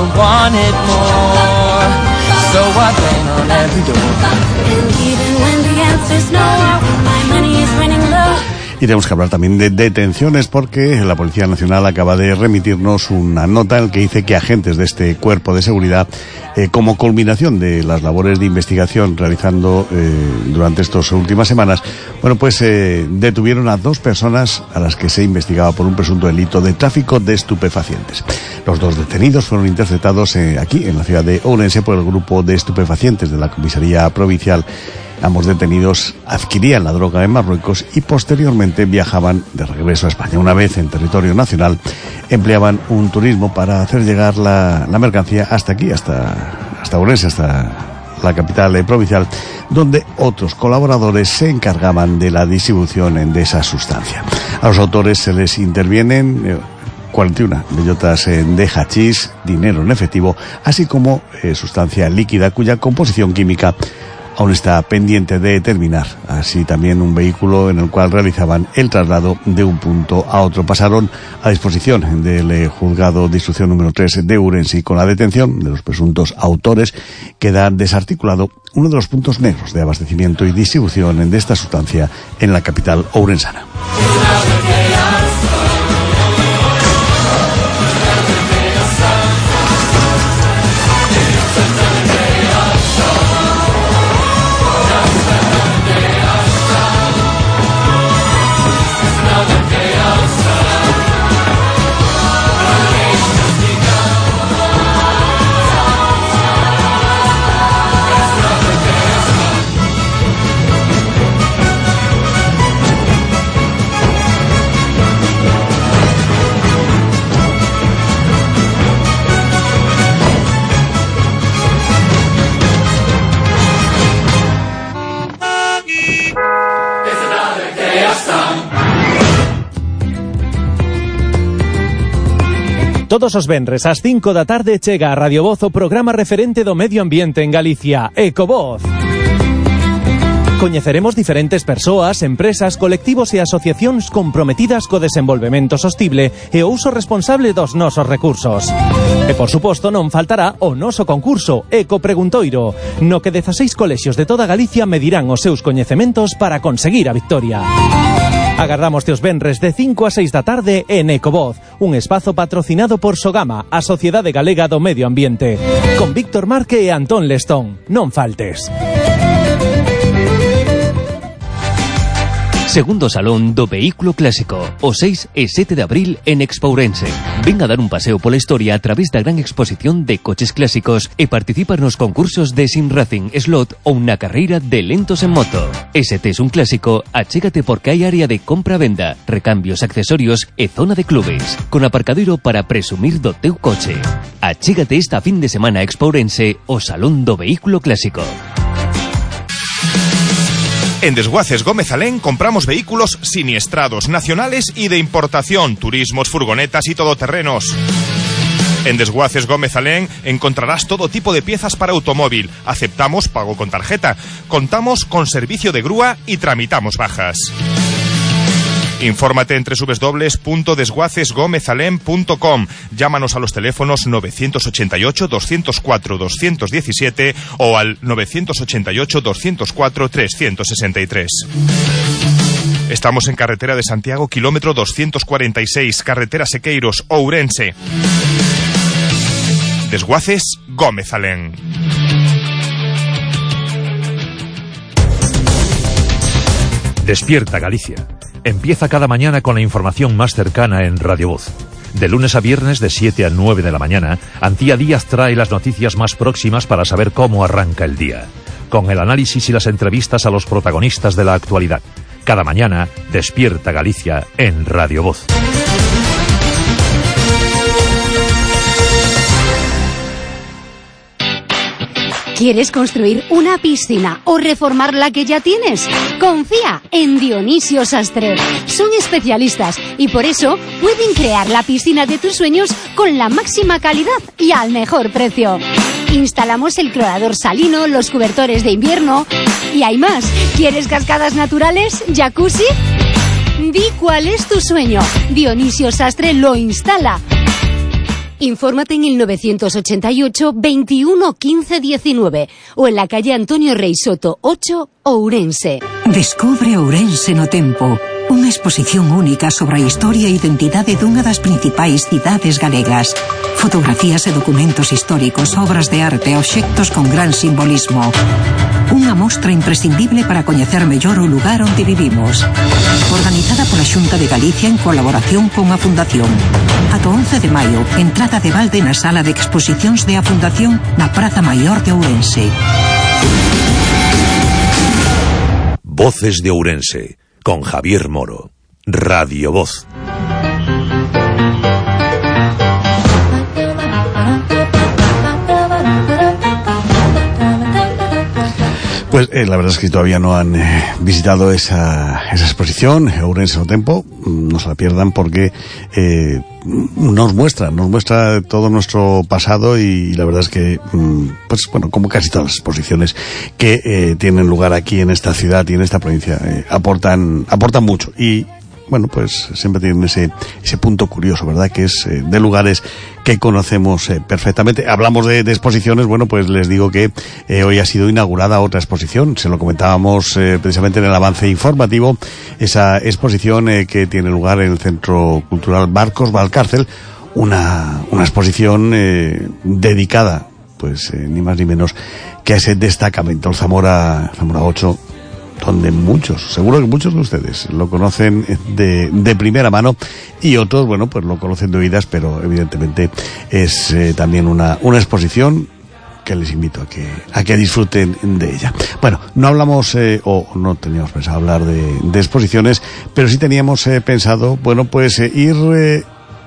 Y tenemos que hablar también de detenciones porque la Policía Nacional acaba de remitirnos una nota en la que dice que agentes de este cuerpo de seguridad, eh, como culminación de las labores de investigación realizando eh, durante estas últimas semanas, bueno, pues eh, detuvieron a dos personas a las que se investigaba por un presunto delito de tráfico de estupefacientes. Los dos detenidos fueron interceptados eh, aquí en la ciudad de Ourense por el grupo de estupefacientes de la Comisaría Provincial Ambos detenidos adquirían la droga en Marruecos y posteriormente viajaban de regreso a España. Una vez en territorio nacional, empleaban un turismo para hacer llegar la, la mercancía hasta aquí, hasta, hasta Ourense, hasta la capital provincial, donde otros colaboradores se encargaban de la distribución de esa sustancia. A los autores se les intervienen eh, cuarenta y una bellotas eh, de hachís, dinero en efectivo, así como eh, sustancia líquida cuya composición química aún está pendiente de determinar. Así también un vehículo en el cual realizaban el traslado de un punto a otro. Pasaron a disposición del eh, juzgado de instrucción número tres de Ourense, y con la detención de los presuntos autores queda desarticulado uno de los puntos negros de abastecimiento y distribución de esta sustancia en la capital ourensana. Todos os venres ás cinco da tarde chega a Radio Voz o programa referente do medio ambiente en Galicia, Ecovoz. Coñeceremos diferentes persoas, empresas, colectivos e asociacións comprometidas co desenvolvemento sostible e o uso responsable dos nosos recursos. E, por suposto, non faltará o noso concurso Eco Preguntoiro, no que dezaseis colexios de toda Galicia medirán os seus coñecementos para conseguir a victoria. Agardamos teos venres de cinco a seis da tarde en Ecovoz, un espazo patrocinado por Sogama, a Sociedade Galega do Medio Ambiente, con Víctor Marque e Antón Lestón. Non faltes. Segundo Salón do Vehículo Clásico, o seis e sete de abril en Expourense. Ven a dar un paseo pola historia a través da gran exposición de coches clásicos e participa nos concursos de Sim Racing, Slot ou na carreira de lentos en moto. E se tes un clásico, achégate porque hai área de compra-venda, recambios, accesorios e zona de clubes, con aparcadoiro para presumir do teu coche. Achégate esta fin de semana a Expourense, o Salón do Vehículo Clásico. En Desguaces Gómez Alén compramos vehículos siniestrados, nacionales y de importación, turismos, furgonetas y todoterrenos. En Desguaces Gómez Alén encontrarás todo tipo de piezas para automóvil. Aceptamos pago con tarjeta. Contamos con servicio de grúa y tramitamos bajas. Infórmate en doble u doble u doble u punto desguaces gómez alén punto com. Llámanos a los teléfonos novecientos ochenta y ocho, doscientos cuatro, doscientos diecisiete o al novecientos ochenta y ocho, doscientos cuatro, trescientos sesenta y tres. Estamos en carretera de Santiago, kilómetro doscientos cuarenta y seis, carretera Sequeiros, Ourense. Desguaces Gómez Alén. Despierta Galicia. Empieza cada mañana con la información más cercana en Radio Voz. De lunes a viernes de siete a nueve de la mañana, Antía Díaz trae las noticias más próximas para saber cómo arranca el día, con el análisis y las entrevistas a los protagonistas de la actualidad. Cada mañana, Despierta Galicia en Radio Voz. ¿Quieres construir una piscina o reformar la que ya tienes? Confía en Dionisio Sastre. Son especialistas y por eso pueden crear la piscina de tus sueños con la máxima calidad y al mejor precio. Instalamos el clorador salino, los cobertores de invierno y hay más. ¿Quieres cascadas naturales? ¿Jacuzzi? Di cuál es tu sueño. Dionisio Sastre lo instala. Infórmate en el novecientos ochenta y ocho, veintiuno, quince, diecinueve o en la calle Antonio Rey Soto ocho, Ourense. Descubre Ourense no tempo. Unha exposición única sobre a historia e identidade dunha das principais cidades galegas. Fotografías e documentos históricos, obras de arte e obxectos con gran simbolismo. Unha mostra imprescindible para coñecer mellor o lugar onde vivimos. Organizada pola Xunta de Galicia en colaboración con a Fundación. Ata once de maio, entrada de balde na sala de exposicións de a Fundación na Praza Maior de Ourense. Voces de Ourense, con Javier Moro. Radio Voz. Pues eh, la verdad es que todavía no han eh, visitado esa, esa exposición, Ourense no Tempo, no se la pierdan porque eh, nos muestra, nos muestra todo nuestro pasado y la verdad es que, pues bueno, como casi todas las exposiciones que eh, tienen lugar aquí en esta ciudad y en esta provincia, eh, aportan, aportan mucho y bueno, pues siempre tienen ese ese punto curioso, ¿verdad? Que es eh, de lugares que conocemos eh, perfectamente. Hablamos de, de exposiciones, bueno, pues les digo que eh, hoy ha sido inaugurada otra exposición, se lo comentábamos eh, precisamente en el avance informativo, esa exposición eh, que tiene lugar en el Centro Cultural Barcos Valcárcel, una, una exposición eh, dedicada, pues eh, ni más ni menos que a ese destacamento, el Zamora, Zamora ocho, donde muchos, seguro que muchos de ustedes lo conocen de, de primera mano y otros, bueno, pues lo conocen de oídas, pero evidentemente es eh, también una, una exposición que les invito a que, a que disfruten de ella. Bueno, no hablamos, eh, o no teníamos pensado hablar de, de exposiciones, pero sí teníamos eh, pensado, bueno, pues eh, ir eh,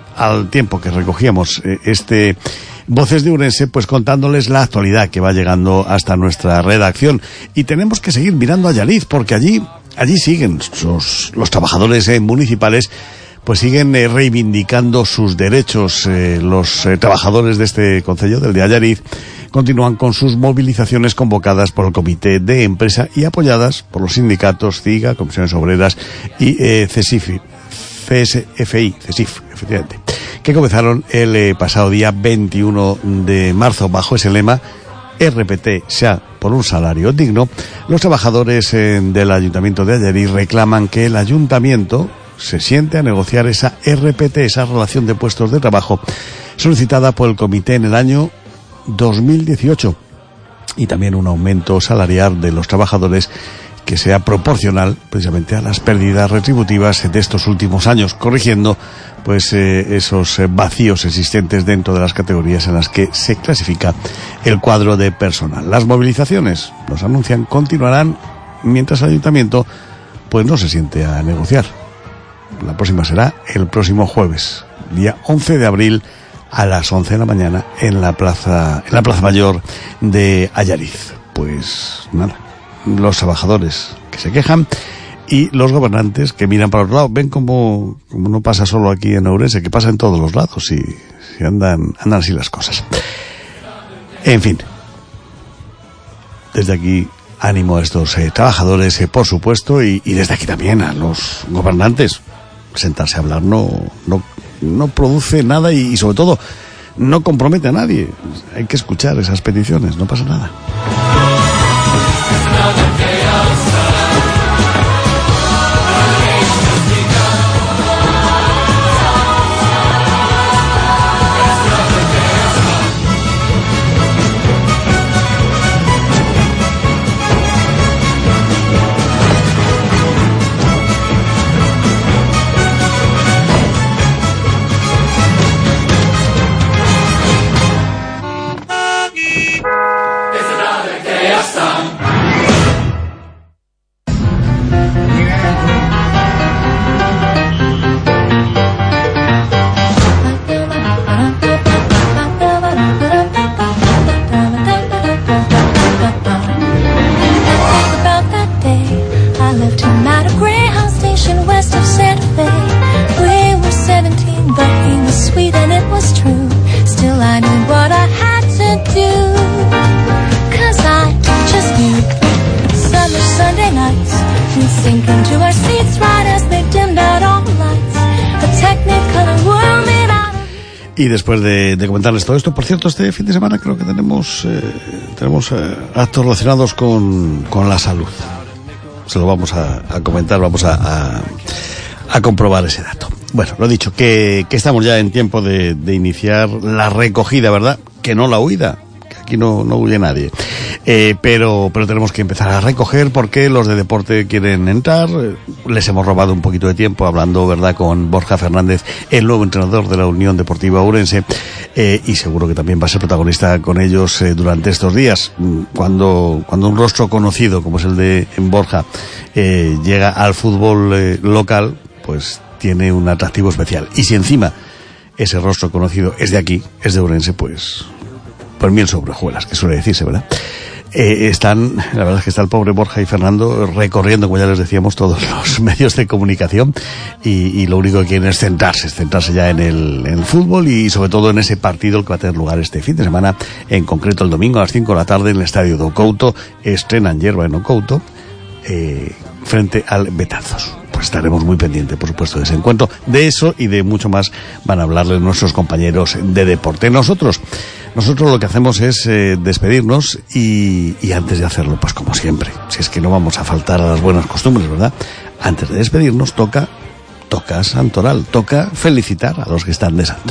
al tiempo que recogíamos eh, este Voces de Ourense, pues contándoles la actualidad que va llegando hasta nuestra redacción. Y tenemos que seguir mirando a Allariz, porque allí, allí siguen los, los trabajadores eh, municipales, pues siguen eh, reivindicando sus derechos. Eh, los eh, trabajadores de este concello, del de Allariz, continúan con sus movilizaciones convocadas por el Comité de Empresa y apoyadas por los sindicatos CIGA, Comisiones Obreras y eh, CESIF, C S F I, CESIF, efectivamente, que comenzaron el eh, pasado día veintiuno de marzo bajo ese lema R P T xa por un salario digno. Los trabajadores eh, del Ayuntamiento de Allariz reclaman que el Ayuntamiento se siente a negociar esa R P T, esa relación de puestos de trabajo solicitada por el comité en el año dos mil dieciocho, y también un aumento salarial de los trabajadores que sea proporcional precisamente a las pérdidas retributivas de estos últimos años, corrigiendo pues eh, esos eh, vacíos existentes dentro de las categorías en las que se clasifica el cuadro de personal. Las movilizaciones, nos anuncian, continuarán mientras el Ayuntamiento pues no se siente a negociar. La próxima será el próximo jueves, día once de abril, a las once de la mañana en la plaza en la Plaza Mayor de Allariz. Pues nada, los trabajadores que se quejan y los gobernantes que miran para otro lado. Ven como, como no pasa solo aquí en Ourense, que pasa en todos los lados y, y andan, andan así las cosas. En fin, desde aquí ánimo a estos eh, trabajadores, eh, por supuesto, y, y desde aquí también a los gobernantes. Sentarse a hablar no, no, no produce nada y, y sobre todo no compromete a nadie. Hay que escuchar esas peticiones, no pasa nada. Y después de, de comentarles todo esto, por cierto, este fin de semana creo que tenemos eh, tenemos eh, actos relacionados con, con la salud. Se lo vamos a, a comentar, vamos a, a, a comprobar ese dato. Bueno, lo dicho, que, que estamos ya en tiempo de, de iniciar la recogida, ¿verdad? Que no la huida, que aquí no, no huye nadie. Eh, pero, pero tenemos que empezar a recoger porque los de deporte quieren entrar. Les hemos robado un poquito de tiempo hablando, ¿verdad?, con Borja Fernández, el nuevo entrenador de la Unión Deportiva Ourense, eh, y seguro que también va a ser protagonista con ellos eh, durante estos días. Cuando, cuando un rostro conocido, como es el de Borja, eh, llega al fútbol eh, local, pues tiene un atractivo especial. Y si encima ese rostro conocido es de aquí, es de Ourense, pues, pues miel sobre hojuelas, que suele decirse, ¿verdad? Eh, están, la verdad es que está el pobre Borja y Fernando recorriendo, como ya les decíamos, todos los medios de comunicación y, y lo único que quieren es centrarse, centrarse ya en el, en el fútbol y sobre todo en ese partido que va a tener lugar este fin de semana, en concreto el domingo a las cinco de la tarde en el estadio de Ocouto. Estrenan hierba en Ocouto, eh, frente al Betanzos. Pues estaremos muy pendientes, por supuesto, de ese encuentro. De eso y de mucho más van a hablarles nuestros compañeros de deporte. Nosotros, nosotros lo que hacemos es eh, despedirnos y, y antes de hacerlo, pues como siempre, si es que no vamos a faltar a las buenas costumbres, ¿verdad? Antes de despedirnos toca, toca santoral, toca felicitar a los que están de santo.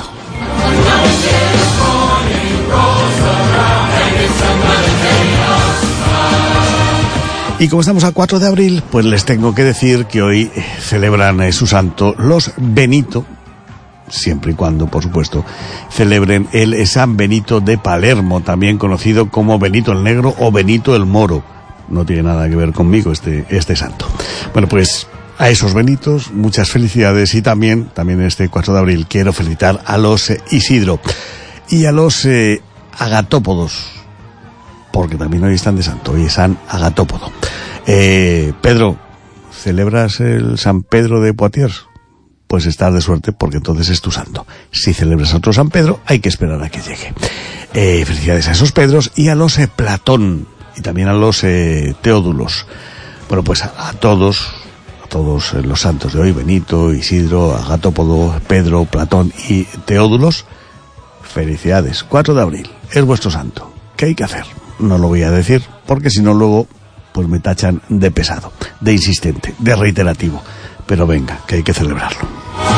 Y como estamos a cuatro de abril, pues les tengo que decir que hoy celebran eh, su santo los Benito, siempre y cuando, por supuesto, celebren el San Benito de Palermo, también conocido como Benito el Negro o Benito el Moro. No tiene nada que ver conmigo este, este santo. Bueno, pues a esos Benitos, muchas felicidades y también, también este cuatro de abril quiero felicitar a los eh, Isidro y a los eh, Agatópodos, porque también hoy están de santo, hoy es San Agatópodo. Eh, Pedro, ¿celebras el San Pedro de Poitiers? Pues estás de suerte porque entonces es tu santo. Si celebras otro San Pedro, hay que esperar a que llegue. Eh, felicidades a esos Pedros y a los eh, Platón y también a los eh, Teódulos. Bueno, pues a, a todos, a todos eh, los santos de hoy, Benito, Isidro, Agatópodo, Pedro, Platón y Teódulos, felicidades. cuatro de abril, es vuestro santo. ¿Qué hay que hacer? No lo voy a decir, porque si no luego pues me tachan de pesado, de insistente, de reiterativo. Pero venga, que hay que celebrarlo.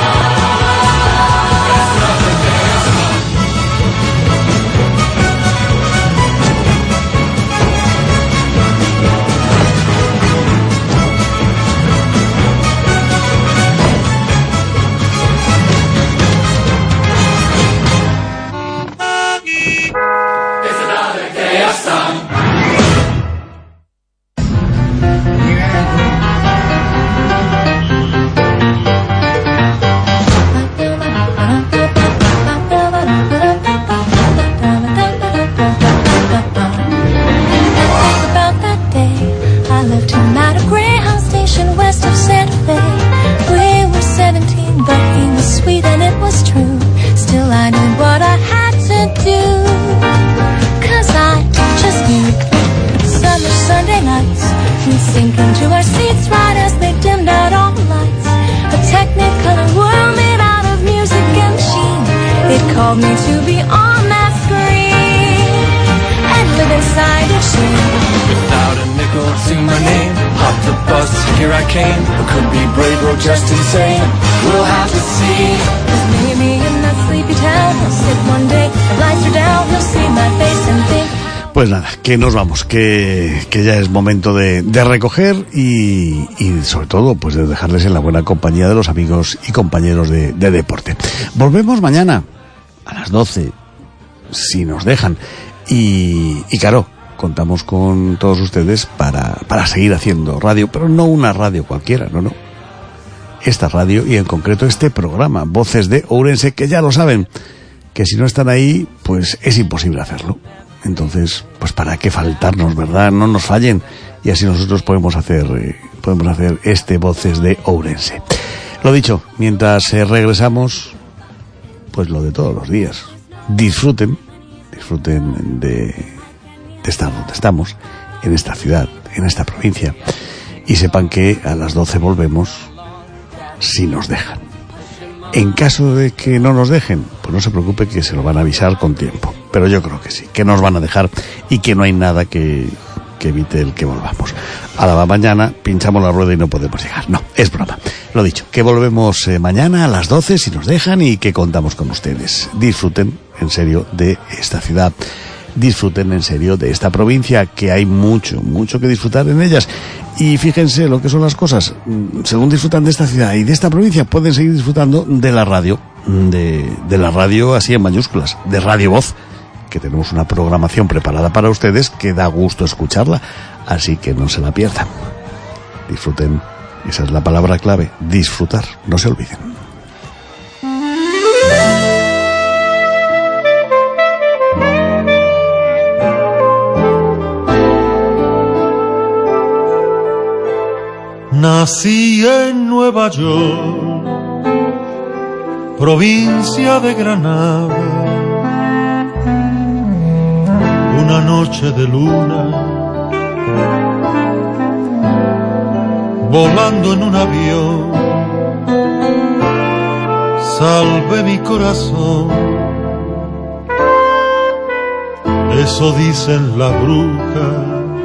Pues nada, que nos vamos, que, que ya es momento de, de recoger y, y sobre todo pues de dejarles en la buena compañía de los amigos y compañeros de, de deporte. Volvemos mañana a las doce, si nos dejan. Y, y claro, contamos con todos ustedes para, para seguir haciendo radio, pero no una radio cualquiera, no, no. Esta radio y en concreto este programa, Voces de Ourense, que ya lo saben, que si no están ahí, pues es imposible hacerlo. Entonces, pues para qué faltarnos, ¿verdad? No nos fallen y así nosotros podemos hacer eh, podemos hacer este Voces de Ourense. Lo dicho, mientras eh, regresamos, pues lo de todos los días. Disfruten, disfruten de, de estar donde estamos, en esta ciudad, en esta provincia, y sepan que a las doce volvemos si nos dejan. En caso de que no nos dejen, pues no se preocupe que se lo van a avisar con tiempo. Pero yo creo que sí, que nos van a dejar y que no hay nada que, que evite el que volvamos. A la mañana pinchamos la rueda y no podemos llegar. No, es broma. Lo dicho, que volvemos eh, mañana a las doce si nos dejan y que contamos con ustedes. Disfruten, en serio, de esta ciudad disfruten en serio de esta provincia, que hay mucho, mucho que disfrutar en ellas. Y fíjense lo que son las cosas. Según disfrutan de esta ciudad y de esta provincia, pueden seguir disfrutando de la radio, de, de la radio así en mayúsculas, de Radio Voz, que tenemos una programación preparada para ustedes que da gusto escucharla, así que no se la pierdan. Disfruten, esa es la palabra clave, disfrutar, no se olviden. Nací en Nueva York, provincia de Granada, una noche de luna, volando en un avión, salvé mi corazón, eso dicen las brujas.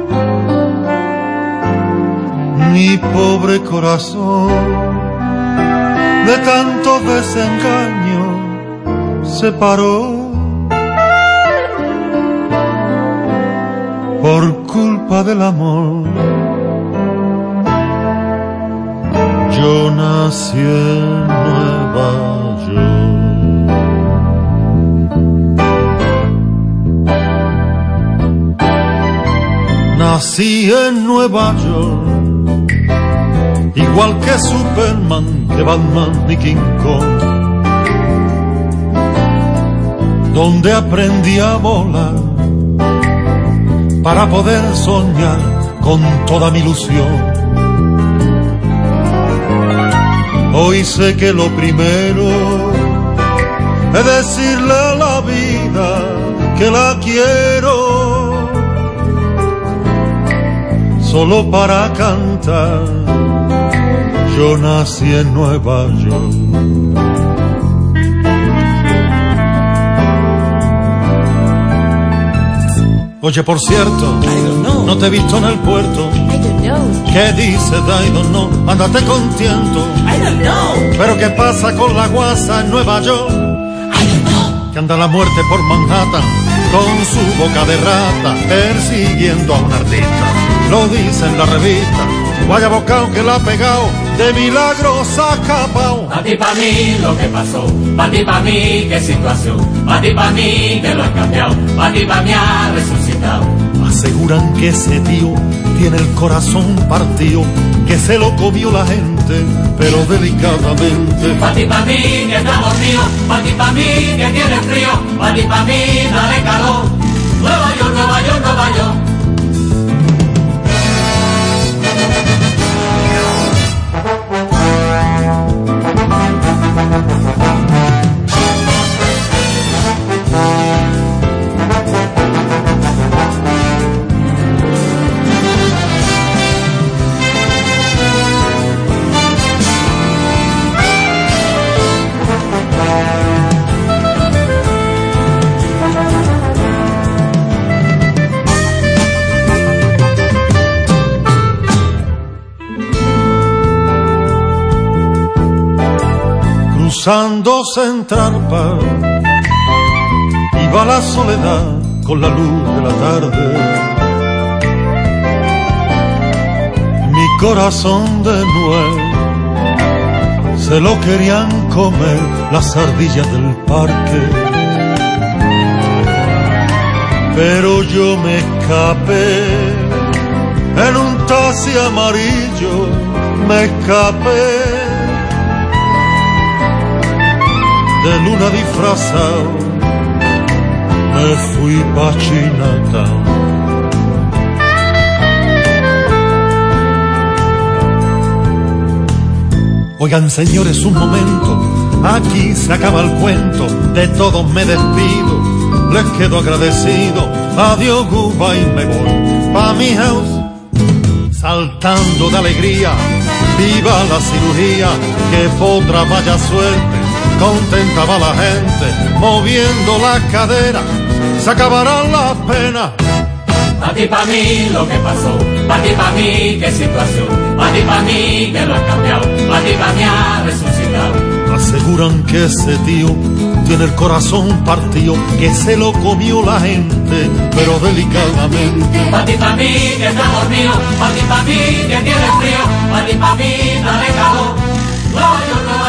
Mi pobre corazón, de tanto desengaño, se paró por culpa del amor. Yo nací en Nueva York. Nací en Nueva York, igual que Superman, que Batman y King Kong, donde aprendí a volar para poder soñar con toda mi ilusión. Hoy sé que lo primero es decirle a la vida que la quiero, solo para cantar. Yo nací en Nueva York. Oye, por cierto, no te he visto en el puerto. ¿Qué dices? I don't know. Ándate contento. Pero ¿qué pasa con la guasa en Nueva York? Que anda la muerte por Manhattan con su boca de rata persiguiendo a un artista. Lo dice en la revista. Vaya bocao que la ha pegado, de milagro se ha escapado. Pa' ti, pa' mí lo que pasó, pa' ti, pa' mí qué situación, pa' ti, pa' mí que lo ha cambiado, pa' ti, pa' mí ha resucitado. Aseguran que ese tío tiene el corazón partido, que se lo comió la gente, pero delicadamente. Pa' ti, pa' mí que está dormido, pa' ti, pa' mí que tiene frío, pa' ti, pa' mí dale calor. Nueva York, Nueva York, Nueva York. Cruzando Central Park, iba la soledad con la luz de la tarde. Mi corazón de nuez se lo querían comer las ardillas del parque. Pero yo me escapé en un taxi amarillo, me escapé de luna disfrazado, me fui pa' Chinatown. Oigan señores, un momento, aquí se acaba el cuento, de todos me despido, les quedo agradecido, adiós, goodbye, me voy pa' mi house, saltando de alegría, viva la cirugía, que potra vaya suerte, contenta va la gente, moviendo la cadera, se acabarán las penas. Pa' ti, pa' mí lo que pasó, pa' ti, pa' mí qué situación, pa' ti, pa' mí que lo ha cambiado, pa' ti, pa' mí ha resucitado. aseguran que ese tío tiene el corazón partido, que se lo comió la gente, pero delicadamente. Pa' ti, pa' mí, que está dormido, pa' ti, pa' mí, que tiene frío, pa' ti, pa' mí, dale calor. Nueva York, Nueva